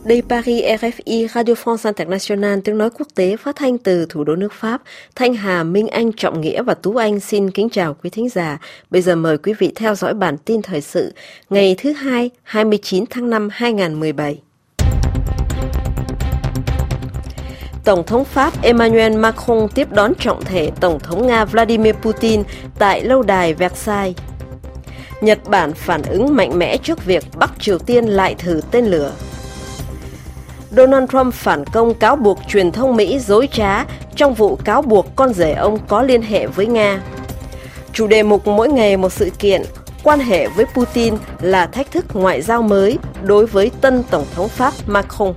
Đây Paris, RFI, Radio France International, tiếng nói quốc tế phát thanh từ thủ đô nước Pháp. Thanh Hà, Minh Anh, Trọng Nghĩa và Tú Anh xin kính chào quý thính giả. Bây giờ mời quý vị theo dõi bản tin thời sự ngày thứ Hai, 29 tháng 5, 2017. Tổng thống Pháp Emmanuel Macron tiếp đón trọng thể Tổng thống Nga Vladimir Putin tại lâu đài Versailles. Nhật Bản phản ứng mạnh mẽ trước việc Bắc Triều Tiên lại thử tên lửa. Donald Trump phản công cáo buộc truyền thông Mỹ dối trá trong vụ cáo buộc con rể ông có liên hệ với Nga. Chủ đề mục mỗi ngày một sự kiện, quan hệ với Putin là thách thức ngoại giao mới đối với tân Tổng thống Pháp Macron.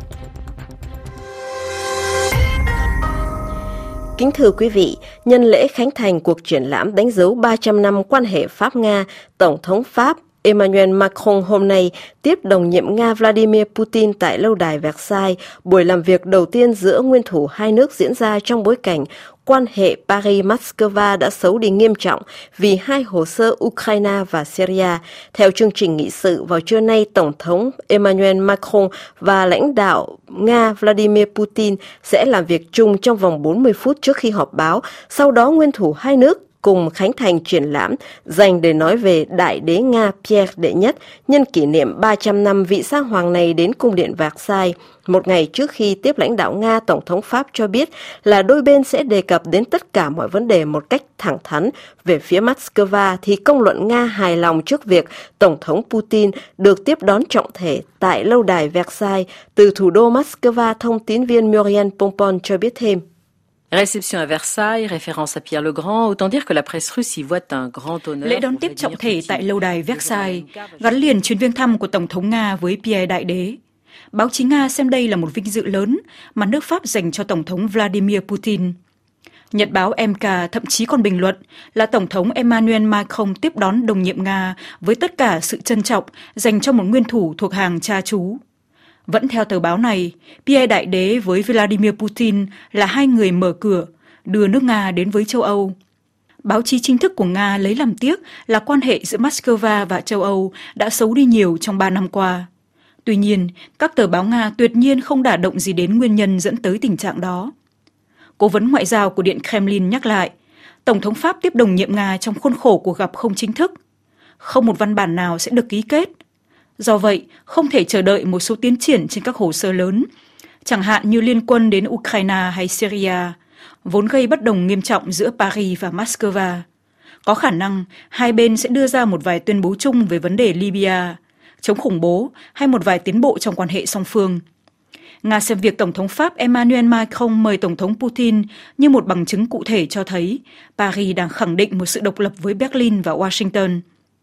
Kính thưa quý vị, nhân lễ khánh thành cuộc triển lãm đánh dấu 300 năm quan hệ Pháp-Nga, Tổng thống Pháp Emmanuel Macron hôm nay tiếp đồng nhiệm Nga Vladimir Putin tại lâu đài Versailles. Buổi làm việc đầu tiên giữa nguyên thủ hai nước diễn ra trong bối cảnh quan hệ Paris-Moscow đã xấu đi nghiêm trọng vì hai hồ sơ Ukraine và Syria. Theo chương trình nghị sự, vào trưa nay, Tổng thống Emmanuel Macron và lãnh đạo Nga Vladimir Putin sẽ làm việc chung trong vòng 40 phút trước khi họp báo. Sau đó, nguyên thủ hai nước cùng khánh thành triển lãm dành để nói về Đại đế Nga Pierre Đệ Nhất nhân kỷ niệm 300 năm vị sa hoàng này đến cung điện Versailles. Một ngày trước khi tiếp lãnh đạo Nga, Tổng thống Pháp cho biết là đôi bên sẽ đề cập đến tất cả mọi vấn đề một cách thẳng thắn. Về phía Moscow thì công luận Nga hài lòng trước việc Tổng thống Putin được tiếp đón trọng thể tại lâu đài Versailles. Từ thủ đô Moscow, thông tín viên Muriel Pompon cho biết thêm. Réception à Versailles, référence à Pierre le Grand, autant dire que la presse russe y voit un grand honneur. Lễ đón tiếp trọng thể tại lâu đài Versailles gắn liền chuyến viếng thăm của Tổng thống Nga với Pierre Đại Đế. Báo chí Nga xem đây là một vinh dự lớn mà nước Pháp dành cho Tổng thống Vladimir Putin. Nhật báo MK thậm chí còn bình luận là Tổng thống Emmanuel Macron tiếp đón đồng nhiệm Nga với tất cả sự trân trọng dành cho một nguyên thủ thuộc hàng cha chú. Vẫn theo tờ báo này, Pierre Đại Đế với Vladimir Putin là hai người mở cửa, đưa nước Nga đến với châu Âu. Báo chí chính thức của Nga lấy làm tiếc là quan hệ giữa Moscow và châu Âu đã xấu đi nhiều trong 3 năm qua. Tuy nhiên, các tờ báo Nga tuyệt nhiên không đả động gì đến nguyên nhân dẫn tới tình trạng đó. Cố vấn ngoại giao của Điện Kremlin nhắc lại, Tổng thống Pháp tiếp đồng nhiệm Nga trong khuôn khổ cuộc gặp không chính thức. Không một văn bản nào sẽ được ký kết. Do vậy, không thể chờ đợi một số tiến triển trên các hồ sơ lớn, chẳng hạn như liên quân đến Ukraine hay Syria, vốn gây bất đồng nghiêm trọng giữa Paris và Moscow. Có khả năng hai bên sẽ đưa ra một vài tuyên bố chung về vấn đề Libya, chống khủng bố hay một vài tiến bộ trong quan hệ song phương. Nga xem việc Tổng thống Pháp Emmanuel Macron mời Tổng thống Putin như một bằng chứng cụ thể cho thấy Paris đang khẳng định một sự độc lập với Berlin và Washington.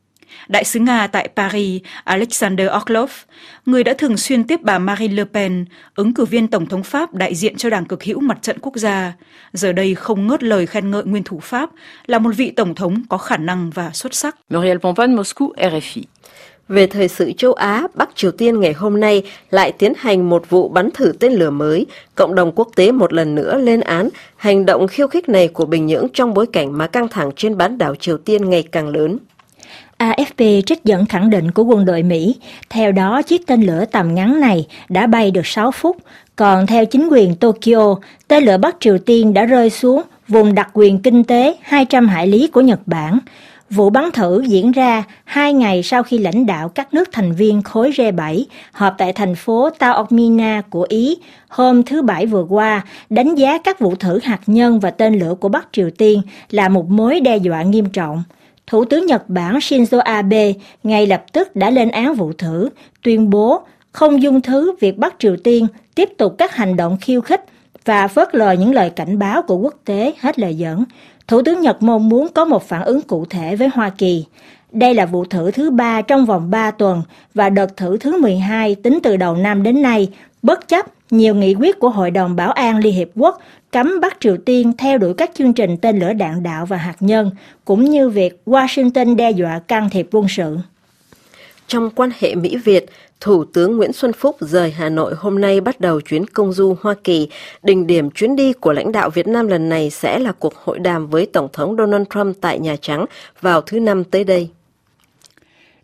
Đại sứ Nga tại Paris, Alexander Orlov, người đã thường xuyên tiếp bà Marine Le Pen, ứng cử viên Tổng thống Pháp đại diện cho Đảng Cực hữu Mặt trận Quốc gia, giờ đây không ngớt lời khen ngợi nguyên thủ Pháp là một vị Tổng thống có khả năng và xuất sắc. Muriel Pompon, Moscou, RFI. Về thời sự châu Á, Bắc Triều Tiên ngày hôm nay lại tiến hành một vụ bắn thử tên lửa mới. Cộng đồng quốc tế một lần nữa lên án hành động khiêu khích này của Bình Nhưỡng trong bối cảnh mà căng thẳng trên bán đảo Triều Tiên ngày càng lớn. AFP trích dẫn khẳng định của quân đội Mỹ, theo đó chiếc tên lửa tầm ngắn này đã bay được 6 phút, còn theo chính quyền Tokyo, tên lửa Bắc Triều Tiên đã rơi xuống vùng đặc quyền kinh tế 200 hải lý của Nhật Bản. Vụ bắn thử diễn ra 2 ngày sau khi lãnh đạo các nước thành viên khối G7 họp tại thành phố Taormina của Ý hôm thứ Bảy vừa qua, đánh giá các vụ thử hạt nhân và tên lửa của Bắc Triều Tiên là một mối đe dọa nghiêm trọng. Thủ tướng Nhật Bản Shinzo Abe ngay lập tức đã lên án vụ thử, tuyên bố không dung thứ việc Bắc Triều Tiên tiếp tục các hành động khiêu khích và phớt lờ những lời cảnh báo của quốc tế, hết lời dẫn. Thủ tướng Nhật mong muốn có một phản ứng cụ thể với Hoa Kỳ. Đây là vụ thử thứ 3 trong vòng 3 tuần và đợt thử thứ 12 tính từ đầu năm đến nay, bất chấp nhiều nghị quyết của Hội đồng Bảo an Liên Hiệp Quốc cấm Bắc Triều Tiên theo đuổi các chương trình tên lửa đạn đạo và hạt nhân, cũng như việc Washington đe dọa can thiệp quân sự. Trong quan hệ Mỹ-Việt, Thủ tướng Nguyễn Xuân Phúc rời Hà Nội hôm nay bắt đầu chuyến công du Hoa Kỳ. Đỉnh điểm chuyến đi của lãnh đạo Việt Nam lần này sẽ là cuộc hội đàm với Tổng thống Donald Trump tại Nhà Trắng vào thứ Năm tới đây.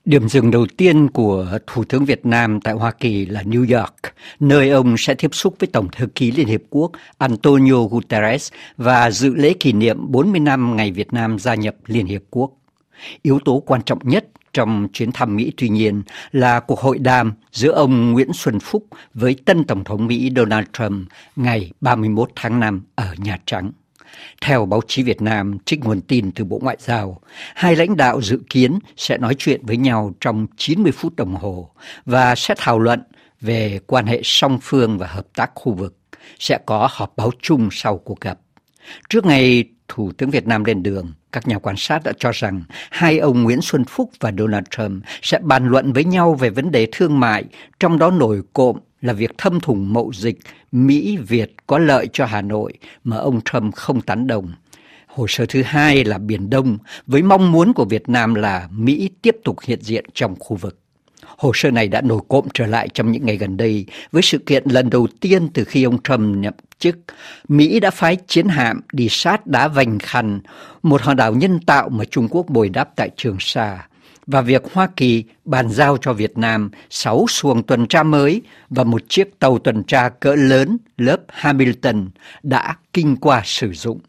Điểm dừng đầu tiên của Thủ tướng Việt Nam tại Hoa Kỳ là New York, nơi ông sẽ tiếp xúc với Tổng thư ký Liên Hiệp Quốc Antonio Guterres và dự lễ kỷ niệm 40 năm ngày Việt Nam gia nhập Liên Hiệp Quốc. Yếu tố quan trọng nhất trong chuyến thăm Mỹ tuy nhiên là cuộc hội đàm giữa ông Nguyễn Xuân Phúc với tân Tổng thống Mỹ Donald Trump ngày 31 tháng 5 ở Nhà Trắng. Theo báo chí Việt Nam trích nguồn tin từ Bộ Ngoại giao, hai lãnh đạo dự kiến sẽ nói chuyện với nhau trong 90 phút đồng hồ và sẽ thảo luận về quan hệ song phương và hợp tác khu vực. Sẽ có họp báo chung sau cuộc gặp. Trước ngày Thủ tướng Việt Nam lên đường, các nhà quan sát đã cho rằng hai ông Nguyễn Xuân Phúc và Donald Trump sẽ bàn luận với nhau về vấn đề thương mại, trong đó nổi cộm là việc thâm thủng mậu dịch Mỹ-Việt có lợi cho Hà Nội mà ông Trump không tán đồng. Hồ sơ thứ hai là Biển Đông, với mong muốn của Việt Nam là Mỹ tiếp tục hiện diện trong khu vực. Hồ sơ này đã nổi cộm trở lại trong những ngày gần đây với sự kiện lần đầu tiên từ khi ông Trump nhậm chức. Mỹ đã phái chiến hạm đi sát đá Vành Khăn, một hòn đảo nhân tạo mà Trung Quốc bồi đắp tại Trường Sa, và việc Hoa Kỳ bàn giao cho Việt Nam 6 xuồng tuần tra mới và một chiếc tàu tuần tra cỡ lớn lớp Hamilton đã kinh qua sử dụng.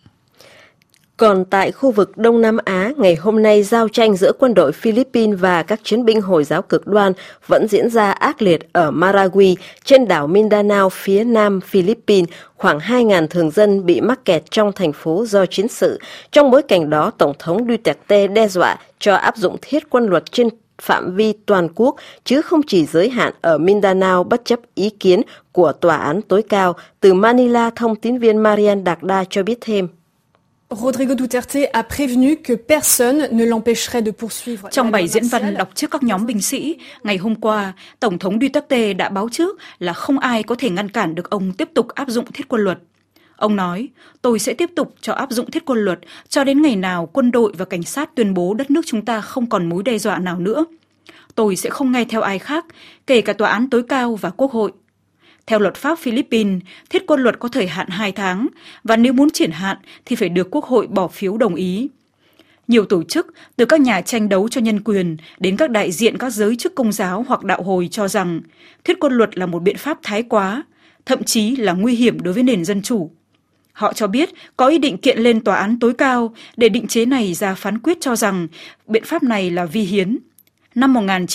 Còn tại khu vực Đông Nam Á, ngày hôm nay giao tranh giữa quân đội Philippines và các chiến binh Hồi giáo cực đoan vẫn diễn ra ác liệt ở Maragui, trên đảo Mindanao phía nam Philippines. Khoảng 2.000 thường dân bị mắc kẹt trong thành phố do chiến sự. Trong bối cảnh đó, Tổng thống Duterte đe dọa cho áp dụng thiết quân luật trên phạm vi toàn quốc, chứ không chỉ giới hạn ở Mindanao, bất chấp ý kiến của Tòa án tối cao. Từ Manila, thông tín viên Marian Dagda cho biết thêm. Rodrigo Duterte a prévenu que personne ne l'empêcherait de poursuivre. Trong bài diễn văn đọc trước các nhóm binh sĩ, ngày hôm qua, Tổng thống Duterte đã báo trước là không ai có thể ngăn cản được ông tiếp tục áp dụng thiết quân luật. Ông nói, tôi sẽ tiếp tục cho áp dụng thiết quân luật cho đến ngày nào quân đội và cảnh sát tuyên bố đất nước chúng ta không còn mối đe dọa nào nữa. Tôi sẽ không nghe theo ai khác, kể cả Tòa án tối cao và Quốc hội. Theo luật pháp Philippines, thiết quân luật có thời hạn 2 tháng, và nếu muốn triển hạn thì phải được Quốc hội bỏ phiếu đồng ý. Nhiều tổ chức, từ các nhà tranh đấu cho nhân quyền đến các đại diện các giới chức công giáo hoặc đạo hồi cho rằng thiết quân luật là một biện pháp thái quá, thậm chí là nguy hiểm đối với nền dân chủ. Họ cho biết có ý định kiện lên Tòa án tối cao để định chế này ra phán quyết cho rằng biện pháp này là vi hiến. Năm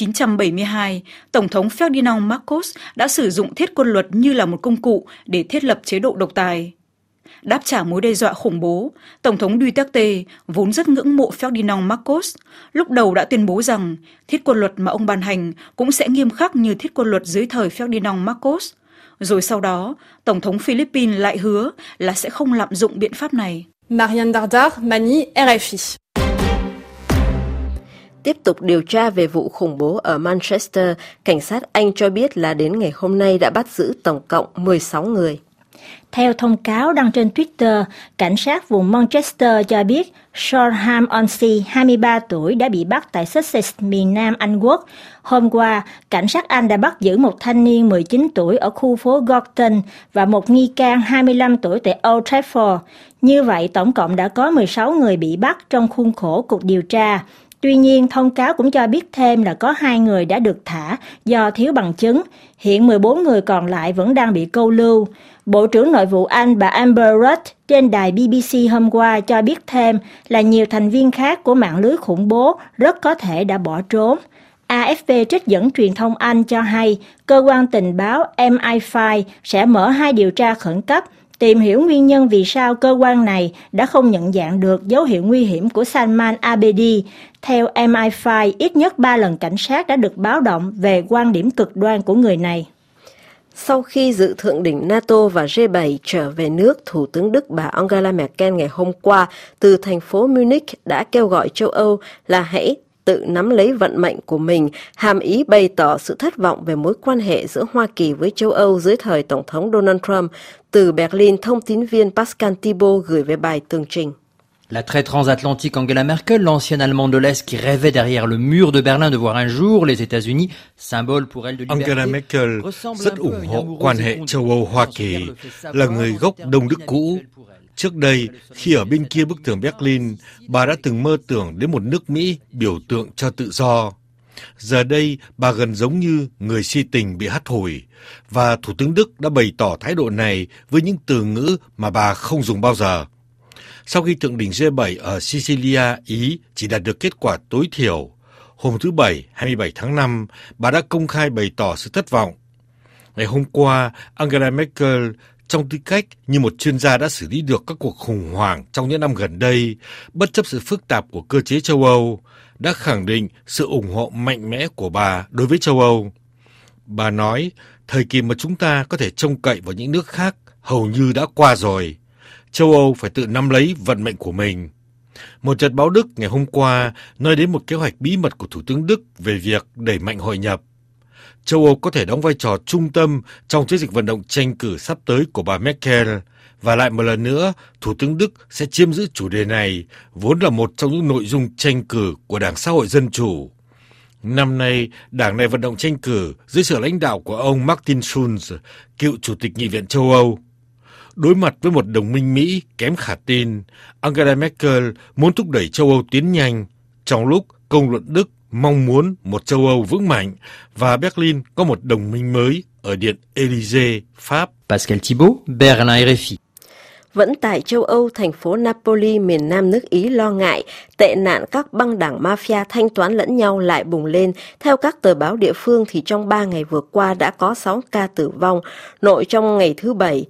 1972, Tổng thống Ferdinand Marcos đã sử dụng thiết quân luật như là một công cụ để thiết lập chế độ độc tài. Đáp trả mối đe dọa khủng bố, Tổng thống Duterte, vốn rất ngưỡng mộ Ferdinand Marcos, lúc đầu đã tuyên bố rằng thiết quân luật mà ông ban hành cũng sẽ nghiêm khắc như thiết quân luật dưới thời Ferdinand Marcos. Rồi sau đó, Tổng thống Philippines lại hứa là sẽ không lạm dụng biện pháp này. Marian Dardar, Manille, RFI. Tiếp tục điều tra về vụ khủng bố ở Manchester, cảnh sát Anh cho biết là đến ngày hôm nay đã bắt giữ tổng cộng 16 người. Theo thông cáo đăng trên Twitter, cảnh sát vùng Manchester cho biết Shoreham-on-Sea, 23 tuổi, đã bị bắt tại Sussex, miền Nam Anh Quốc. Hôm qua, cảnh sát Anh đã bắt giữ một thanh niên 19 tuổi ở khu phố Gorton và một nghi can 25 tuổi tại Old Trafford. Như vậy, tổng cộng đã có 16 người bị bắt trong khuôn khổ cuộc điều tra. Tuy nhiên, thông cáo cũng cho biết thêm là có 2 người đã được thả do thiếu bằng chứng. Hiện 14 người còn lại vẫn đang bị câu lưu. Bộ trưởng Nội vụ Anh bà Amber Rudd trên đài BBC hôm qua cho biết thêm là nhiều thành viên khác của mạng lưới khủng bố rất có thể đã bỏ trốn. AFP trích dẫn truyền thông Anh cho hay cơ quan tình báo MI5 sẽ mở 2 điều tra khẩn cấp tìm hiểu nguyên nhân vì sao cơ quan này đã không nhận dạng được dấu hiệu nguy hiểm của Salman Abedi. Theo MI5, ít nhất 3 lần cảnh sát đã được báo động về quan điểm cực đoan của người này. Sau khi dự thượng đỉnh NATO và G7 trở về nước, Thủ tướng Đức bà Angela Merkel ngày hôm qua từ thành phố Munich đã kêu gọi châu Âu là hãy tự nắm lấy vận mệnh của mình, hàm ý bày tỏ sự thất vọng về mối quan hệ giữa Hoa Kỳ với châu Âu dưới thời Tổng thống Donald Trump. Từ Berlin, thông tín viên Pascal Thibault gửi về bài tường trình. La très transatlantique Angela Merkel, l'ancienne Allemande de l'Est qui rêvait derrière le mur de Berlin de voir un jour les États-Unis, symbole pour elle de liberté. Angela Merkel rất ủng hộ quan hệ châu Âu-Hoa Kỳ, là người gốc Đông Đức cũ. Trước đây, khi ở bên kia bức tường Berlin, bà đã từng mơ tưởng đến một nước Mỹ biểu tượng cho tự do. Giờ đây, bà gần giống như người si tình bị hắt hủi, và Thủ tướng Đức đã bày tỏ thái độ này với những từ ngữ mà bà không dùng bao giờ. Sau khi thượng đỉnh G7 ở Sicilia, Ý chỉ đạt được kết quả tối thiểu, hôm thứ Bảy 27 tháng 5, bà đã công khai bày tỏ sự thất vọng. Ngày hôm qua, Angela Merkel, trong tư cách như một chuyên gia đã xử lý được các cuộc khủng hoảng trong những năm gần đây, bất chấp sự phức tạp của cơ chế châu Âu, đã khẳng định sự ủng hộ mạnh mẽ của bà đối với châu Âu. Bà nói, thời kỳ mà chúng ta có thể trông cậy vào những nước khác hầu như đã qua rồi. Châu Âu phải tự nắm lấy vận mệnh của mình. Một tờ báo Đức ngày hôm qua nói đến một kế hoạch bí mật của Thủ tướng Đức về việc đẩy mạnh hội nhập. Châu Âu có thể đóng vai trò trung tâm trong chiến dịch vận động tranh cử sắp tới của bà Merkel, và lại một lần nữa, Thủ tướng Đức sẽ chiếm giữ chủ đề này, vốn là một trong những nội dung tranh cử của Đảng Xã hội Dân Chủ. Năm nay, đảng này vận động tranh cử dưới sự lãnh đạo của ông Martin Schulz, cựu Chủ tịch Nghị viện châu Âu. Đối mặt với một đồng minh Mỹ kém khả tin, Angela Merkel muốn thúc đẩy châu Âu tiến nhanh, trong lúc công luận Đức mong muốn một châu Âu vững mạnh và Berlin có một đồng minh mới ở Điện Élysée, Pháp. Pascal Thibault, Berlin RFI. Vẫn tại châu Âu, thành phố Napoli, miền nam nước Ý lo ngại tệ nạn các băng đảng mafia thanh toán lẫn nhau lại bùng lên. Theo các tờ báo địa phương thì trong 3 ngày vừa qua đã có 6 ca tử vong. Nội trong ngày thứ Bảy,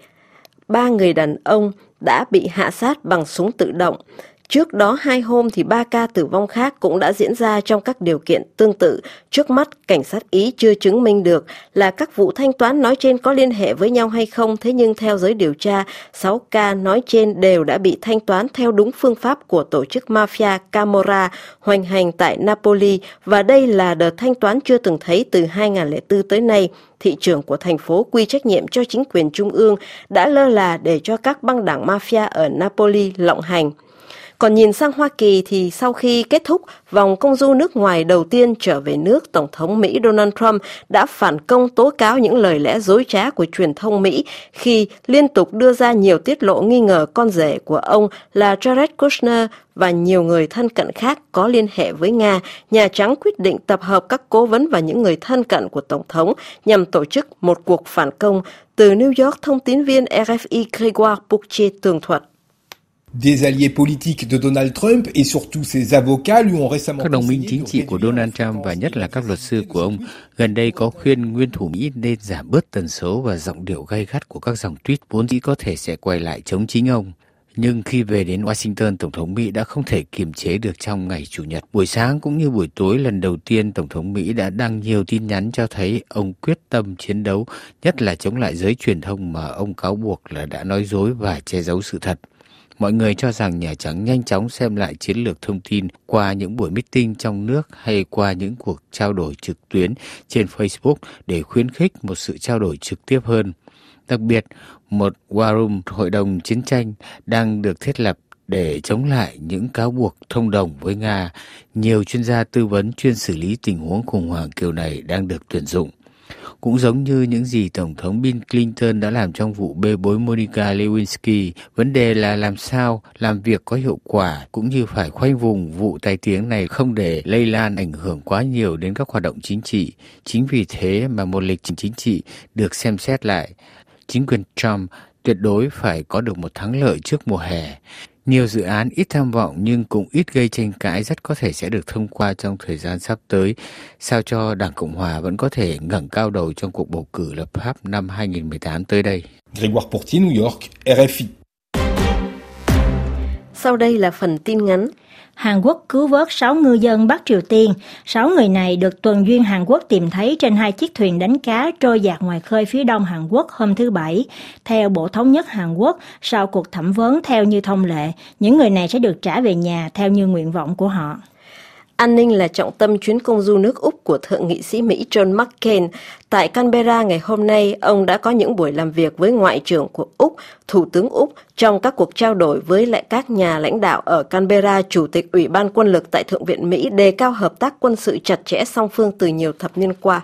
3 người đàn ông đã bị hạ sát bằng súng tự động. Trước đó 2 hôm thì 3 ca tử vong khác cũng đã diễn ra trong các điều kiện tương tự. Trước mắt, cảnh sát Ý chưa chứng minh được là các vụ thanh toán nói trên có liên hệ với nhau hay không. Thế nhưng theo giới điều tra, 6 ca nói trên đều đã bị thanh toán theo đúng phương pháp của tổ chức mafia Camorra hoành hành tại Napoli. Và đây là đợt thanh toán chưa từng thấy từ 2004 tới nay. Thị trưởng của thành phố quy trách nhiệm cho chính quyền trung ương đã lơ là để cho các băng đảng mafia ở Napoli lộng hành. Còn nhìn sang Hoa Kỳ thì sau khi kết thúc vòng công du nước ngoài đầu tiên trở về nước, Tổng thống Mỹ Donald Trump đã phản công tố cáo những lời lẽ dối trá của truyền thông Mỹ khi liên tục đưa ra nhiều tiết lộ nghi ngờ con rể của ông là Jared Kushner và nhiều người thân cận khác có liên hệ với Nga. Nhà Trắng quyết định tập hợp các cố vấn và những người thân cận của Tổng thống nhằm tổ chức một cuộc phản công. Từ New York, thông tín viên RFI Grégoire Boucher tường thuật. Des alliés politiques de Donald Trump et surtout ses avocats lui ont récemment. Các đồng minh chính trị của Donald Trump và nhất là các luật sư của ông gần đây có khuyên nguyên thủ Mỹ nên giảm bớt tần số và giọng điệu gay gắt của các dòng tweet vốn dĩ có thể sẽ quay lại chống chính ông. Nhưng khi về đến Washington, Tổng thống Mỹ đã không thể kiềm chế được trong ngày Chủ nhật. Buổi sáng cũng như buổi tối, lần đầu tiên Tổng thống Mỹ đã đăng nhiều tin nhắn cho thấy ông quyết tâm chiến đấu, nhất là chống lại giới truyền thông mà ông cáo buộc là đã nói dối và che giấu sự thật. Mọi người cho rằng Nhà Trắng nhanh chóng xem lại chiến lược thông tin qua những buổi meeting trong nước hay qua những cuộc trao đổi trực tuyến trên Facebook để khuyến khích một sự trao đổi trực tiếp hơn. Đặc biệt, một War Room, hội đồng chiến tranh, đang được thiết lập để chống lại những cáo buộc thông đồng với Nga. Nhiều chuyên gia tư vấn chuyên xử lý tình huống khủng hoảng kiểu này đang được tuyển dụng. Cũng giống như những gì Tổng thống Bill Clinton đã làm trong vụ bê bối Monica Lewinsky, vấn đề là làm sao làm việc có hiệu quả cũng như phải khoanh vùng vụ tai tiếng này không để lây lan ảnh hưởng quá nhiều đến các hoạt động chính trị. Chính vì thế mà một lịch trình chính trị được xem xét lại. Chính quyền Trump tuyệt đối phải có được một thắng lợi trước mùa hè. Nhiều dự án ít tham vọng nhưng cũng ít gây tranh cãi rất có thể sẽ được thông qua trong thời gian sắp tới, sao cho Đảng Cộng Hòa vẫn có thể ngẩng cao đầu trong cuộc bầu cử lập pháp năm 2018 tới đây. Grégoire Boucher, New York, RFI. Sau đây là phần tin ngắn. Hàn Quốc cứu vớt 6 ngư dân Bắc Triều Tiên. 6 người này được tuần duyên Hàn Quốc tìm thấy trên 2 chiếc thuyền đánh cá trôi dạt ngoài khơi phía đông Hàn Quốc hôm thứ Bảy. Theo Bộ Thống nhất Hàn Quốc, sau cuộc thẩm vấn theo như thông lệ, những người này sẽ được trả về nhà theo như nguyện vọng của họ. An ninh là trọng tâm chuyến công du nước Úc của Thượng nghị sĩ Mỹ John McCain. Tại Canberra ngày hôm nay, ông đã có những buổi làm việc với Ngoại trưởng của Úc, Thủ tướng Úc. Trong các cuộc trao đổi với lại các nhà lãnh đạo ở Canberra, Chủ tịch Ủy ban Quân lực tại Thượng viện Mỹ đề cao hợp tác quân sự chặt chẽ song phương từ nhiều thập niên qua.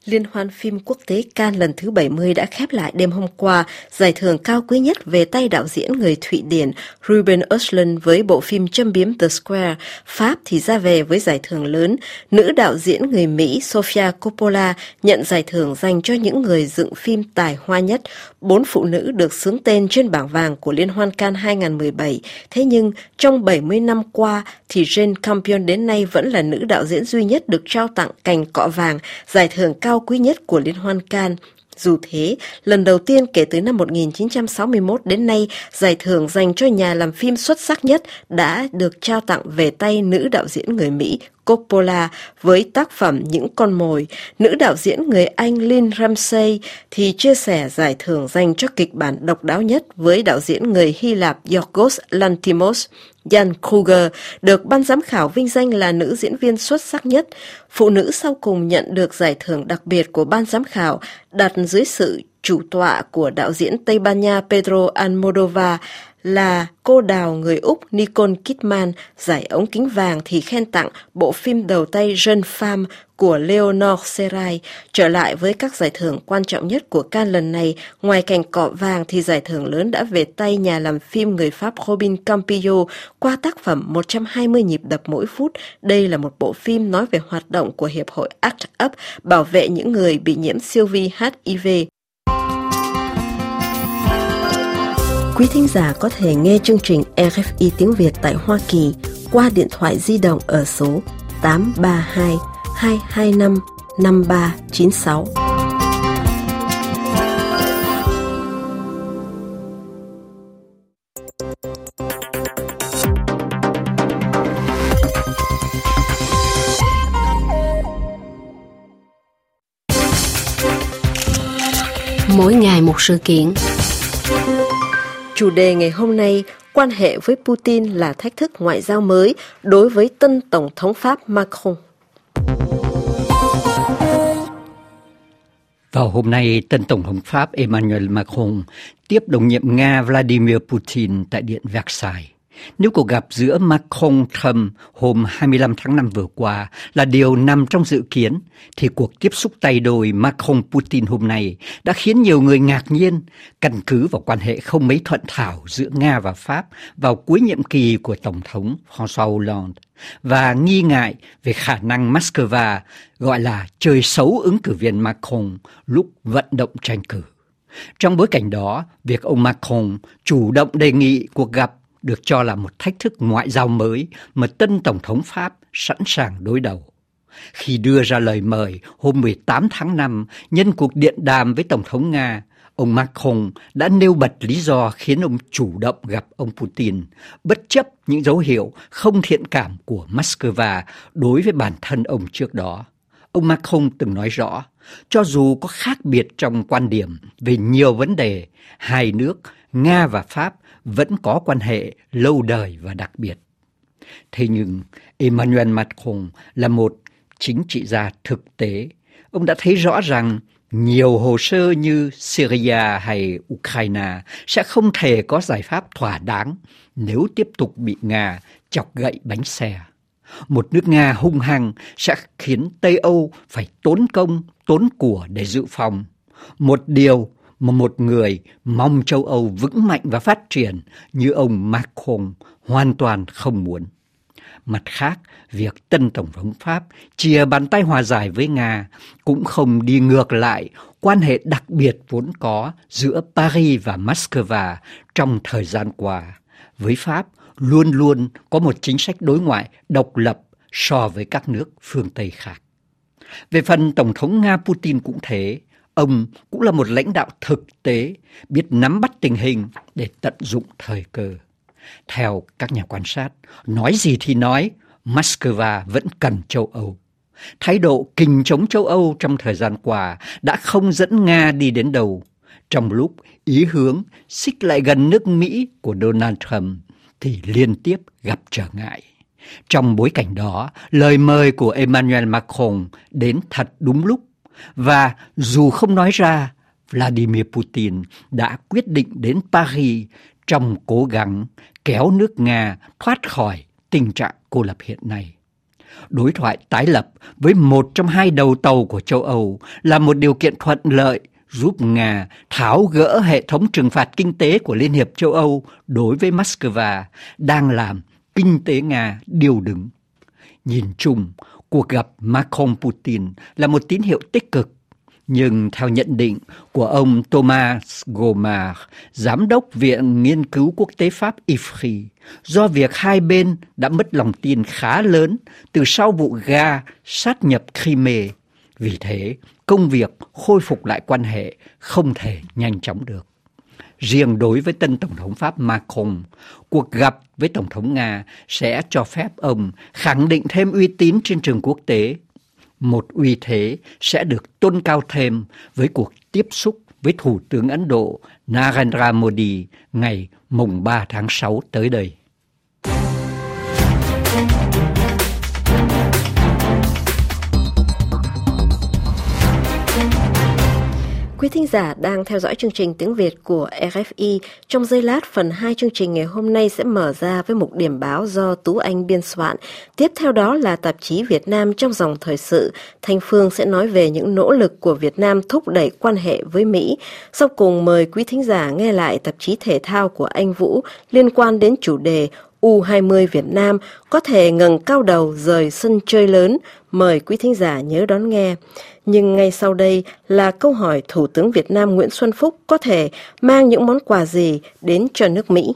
Liên hoan phim quốc tế Cannes lần thứ 70 đã khép lại đêm hôm qua, giải thưởng cao quý nhất về tay đạo diễn người Thụy Điển Ruben Östlund với bộ phim châm biếm The Square. Pháp thì ra về với giải thưởng lớn. Nữ đạo diễn người Mỹ Sofia Coppola nhận giải thưởng dành cho những người dựng phim tài hoa nhất. 4 phụ nữ được xướng tên trên bảng vàng của Liên hoan Cannes 2017. Thế nhưng, trong 70 năm qua, thì Jane Campion đến nay vẫn là nữ đạo diễn duy nhất được trao tặng cành cọ vàng, giải thưởng cao quý nhất của Liên hoan Cannes. Dù thế, lần đầu tiên kể từ năm 1961 đến nay, giải thưởng dành cho nhà làm phim xuất sắc nhất đã được trao tặng về tay nữ đạo diễn người Mỹ Coppola với tác phẩm Những con mồi. Nữ đạo diễn người Anh Lynn Ramsay thì chia sẻ giải thưởng dành cho kịch bản độc đáo nhất với đạo diễn người Hy Lạp Yorgos Lanthimos. Jan Kruger được ban giám khảo vinh danh là nữ diễn viên xuất sắc nhất. Phụ nữ sau cùng nhận được giải thưởng đặc biệt của ban giám khảo đặt dưới sự chủ tọa của đạo diễn Tây Ban Nha Pedro Almodóvar là cô đào người Úc Nicole Kidman. Giải ống kính vàng thì khen tặng bộ phim đầu tay Jeune Femme của Leonor Serai. Trở lại với các giải thưởng quan trọng nhất của Cannes lần này, ngoài cành cọ vàng thì giải thưởng lớn đã về tay nhà làm phim người Pháp Robin Campillo qua tác phẩm 120 nhịp đập mỗi phút. Đây là một bộ phim nói về hoạt động của Hiệp hội ACT UP bảo vệ những người bị nhiễm siêu vi HIV. Quý thính giả có thể nghe chương trình RFI tiếng Việt tại Hoa Kỳ qua điện thoại di động ở số 832 225 5396. Mỗi ngày một sự kiện. Chủ đề ngày hôm nay, quan hệ với Putin là thách thức ngoại giao mới đối với tân Tổng thống Pháp Macron. Vào hôm nay, tân Tổng thống Pháp Emmanuel Macron tiếp đồng nhiệm Nga Vladimir Putin tại Điện Versailles. Nếu cuộc gặp giữa Macron-Trump hôm 25 tháng 5 vừa qua là điều nằm trong dự kiến, thì cuộc tiếp xúc tay đôi Macron-Putin hôm nay đã khiến nhiều người ngạc nhiên, căn cứ vào quan hệ không mấy thuận thảo giữa Nga và Pháp vào cuối nhiệm kỳ của Tổng thống François Hollande, và nghi ngại về khả năng Moscow gọi là chơi xấu ứng cử viên Macron lúc vận động tranh cử. Trong bối cảnh đó, việc ông Macron chủ động đề nghị cuộc gặp được cho là một thách thức ngoại giao mới mà tân Tổng thống Pháp sẵn sàng đối đầu. Khi đưa ra lời mời hôm 18 tháng 5 nhân cuộc điện đàm với Tổng thống Nga, ông Macron đã nêu bật lý do khiến ông chủ động gặp ông Putin, bất chấp những dấu hiệu không thiện cảm của Moscow đối với bản thân ông trước đó. Ông Macron từng nói rõ, cho dù có khác biệt trong quan điểm về nhiều vấn đề, hai nước Nga và Pháp vẫn có quan hệ lâu đời và đặc biệt. Thế nhưng Emmanuel Macron là một chính trị gia thực tế. Ông đã thấy rõ rằng nhiều hồ sơ như Syria hay Ukraine sẽ không thể có giải pháp thỏa đáng nếu tiếp tục bị Nga chọc gậy bánh xe. Một nước Nga hung hăng sẽ khiến Tây Âu phải tốn công, tốn của để dự phòng. Một điều mà một người mong châu Âu vững mạnh và phát triển như ông Macron hoàn toàn không muốn. Mặt khác, việc tân Tổng thống Pháp chìa bàn tay hòa giải với Nga cũng không đi ngược lại quan hệ đặc biệt vốn có giữa Paris và Moscow trong thời gian qua. Với Pháp, luôn luôn có một chính sách đối ngoại độc lập so với các nước phương Tây khác. Về phần Tổng thống Nga Putin cũng thế, ông cũng là một lãnh đạo thực tế, biết nắm bắt tình hình để tận dụng thời cơ. Theo các nhà quan sát, nói gì thì nói, Moscow vẫn cần châu Âu. Thái độ kình chống châu Âu trong thời gian qua đã không dẫn Nga đi đến đâu, trong lúc ý hướng xích lại gần nước Mỹ của Donald Trump thì liên tiếp gặp trở ngại. Trong bối cảnh đó, lời mời của Emmanuel Macron đến thật đúng lúc, và dù không nói ra, Vladimir Putin đã quyết định đến Paris trong cố gắng kéo nước Nga thoát khỏi tình trạng cô lập hiện nay. Đối thoại tái lập với một trong hai đầu tàu của châu Âu là một điều kiện thuận lợi giúp Nga tháo gỡ hệ thống trừng phạt kinh tế của Liên hiệp châu Âu đối với Moscow, đang làm kinh tế Nga điêu đứng. Nhìn chung, cuộc gặp Macron-Putin là một tín hiệu tích cực, nhưng theo nhận định của ông Thomas Gomard, Giám đốc Viện Nghiên cứu Quốc tế Pháp IFRI, do việc hai bên đã mất lòng tin khá lớn từ sau vụ Nga sát nhập Crimea, vì thế công việc khôi phục lại quan hệ không thể nhanh chóng được. Riêng đối với tân Tổng thống Pháp Macron, cuộc gặp với Tổng thống Nga sẽ cho phép ông khẳng định thêm uy tín trên trường quốc tế. Một uy thế sẽ được tôn cao thêm với cuộc tiếp xúc với Thủ tướng Ấn Độ Narendra Modi ngày mùng 3 tháng 6 tới đây. Quý thính giả đang theo dõi chương trình tiếng Việt của RFI. Trong giây lát, phần 2 chương trình ngày hôm nay sẽ mở ra với mục điểm báo do Tú Anh biên soạn. Tiếp theo đó là tạp chí Việt Nam trong dòng thời sự. Thanh Phương sẽ nói về những nỗ lực của Việt Nam thúc đẩy quan hệ với Mỹ. Sau cùng mời quý thính giả nghe lại tạp chí thể thao của anh Vũ liên quan đến chủ đề U20 Việt Nam có thể ngẩng cao đầu rời sân chơi lớn. Mời quý thính giả nhớ đón nghe. Nhưng ngay sau đây là câu hỏi Thủ tướng Việt Nam Nguyễn Xuân Phúc có thể mang những món quà gì đến cho nước Mỹ.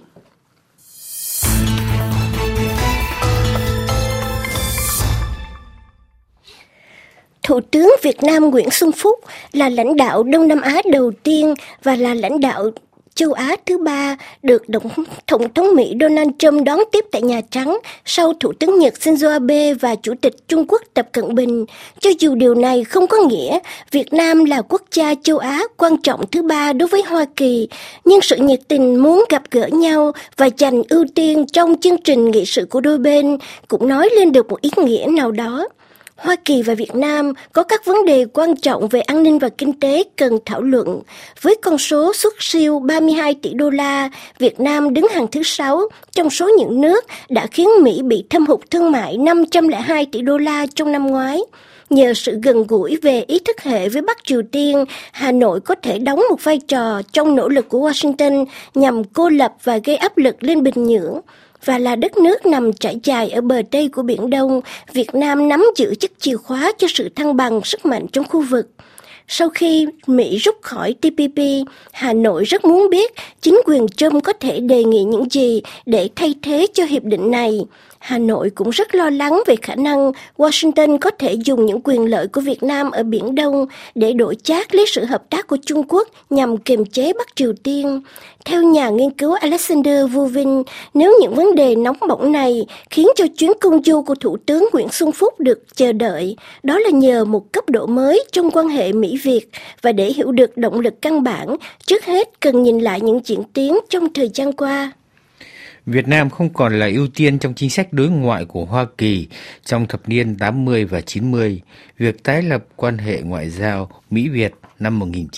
Thủ tướng Việt Nam Nguyễn Xuân Phúc là lãnh đạo Đông Nam Á đầu tiên và là lãnh đạo châu Á thứ ba được Tổng thống Mỹ Donald Trump đón tiếp tại Nhà Trắng sau Thủ tướng Nhật Shinzo Abe và Chủ tịch Trung Quốc Tập Cận Bình. Cho dù điều này không có nghĩa Việt Nam là quốc gia châu Á quan trọng thứ ba đối với Hoa Kỳ, nhưng sự nhiệt tình muốn gặp gỡ nhau và giành ưu tiên trong chương trình nghị sự của đôi bên cũng nói lên được một ý nghĩa nào đó. Hoa Kỳ và Việt Nam có các vấn đề quan trọng về an ninh và kinh tế cần thảo luận. Với con số xuất siêu 32 tỷ đô la, Việt Nam đứng hàng thứ 6 trong số những nước đã khiến Mỹ bị thâm hụt thương mại 502 tỷ đô la trong năm ngoái. Nhờ sự gần gũi về ý thức hệ với Bắc Triều Tiên, Hà Nội có thể đóng một vai trò trong nỗ lực của Washington nhằm cô lập và gây áp lực lên Bình Nhưỡng. Và là đất nước nằm trải dài ở bờ Tây của Biển Đông, Việt Nam nắm giữ chiếc chìa khóa cho sự thăng bằng sức mạnh trong khu vực. Sau khi Mỹ rút khỏi TPP, Hà Nội rất muốn biết chính quyền Trump có thể đề nghị những gì để thay thế cho hiệp định này. Hà Nội cũng rất lo lắng về khả năng Washington có thể dùng những quyền lợi của Việt Nam ở Biển Đông để đổi chác lấy sự hợp tác của Trung Quốc nhằm kiềm chế Bắc Triều Tiên. Theo nhà nghiên cứu Alexander Vuvin, nếu những vấn đề nóng bỏng này khiến cho chuyến công du của Thủ tướng Nguyễn Xuân Phúc được chờ đợi, đó là nhờ một cấp độ mới trong quan hệ Mỹ-Việt, và để hiểu được động lực căn bản, trước hết cần nhìn lại những diễn tiến trong thời gian qua. Việt Nam không còn là ưu tiên trong chính sách đối ngoại của Hoa Kỳ trong thập niên 80 và 90. Việc tái lập quan hệ ngoại giao Mỹ-Việt năm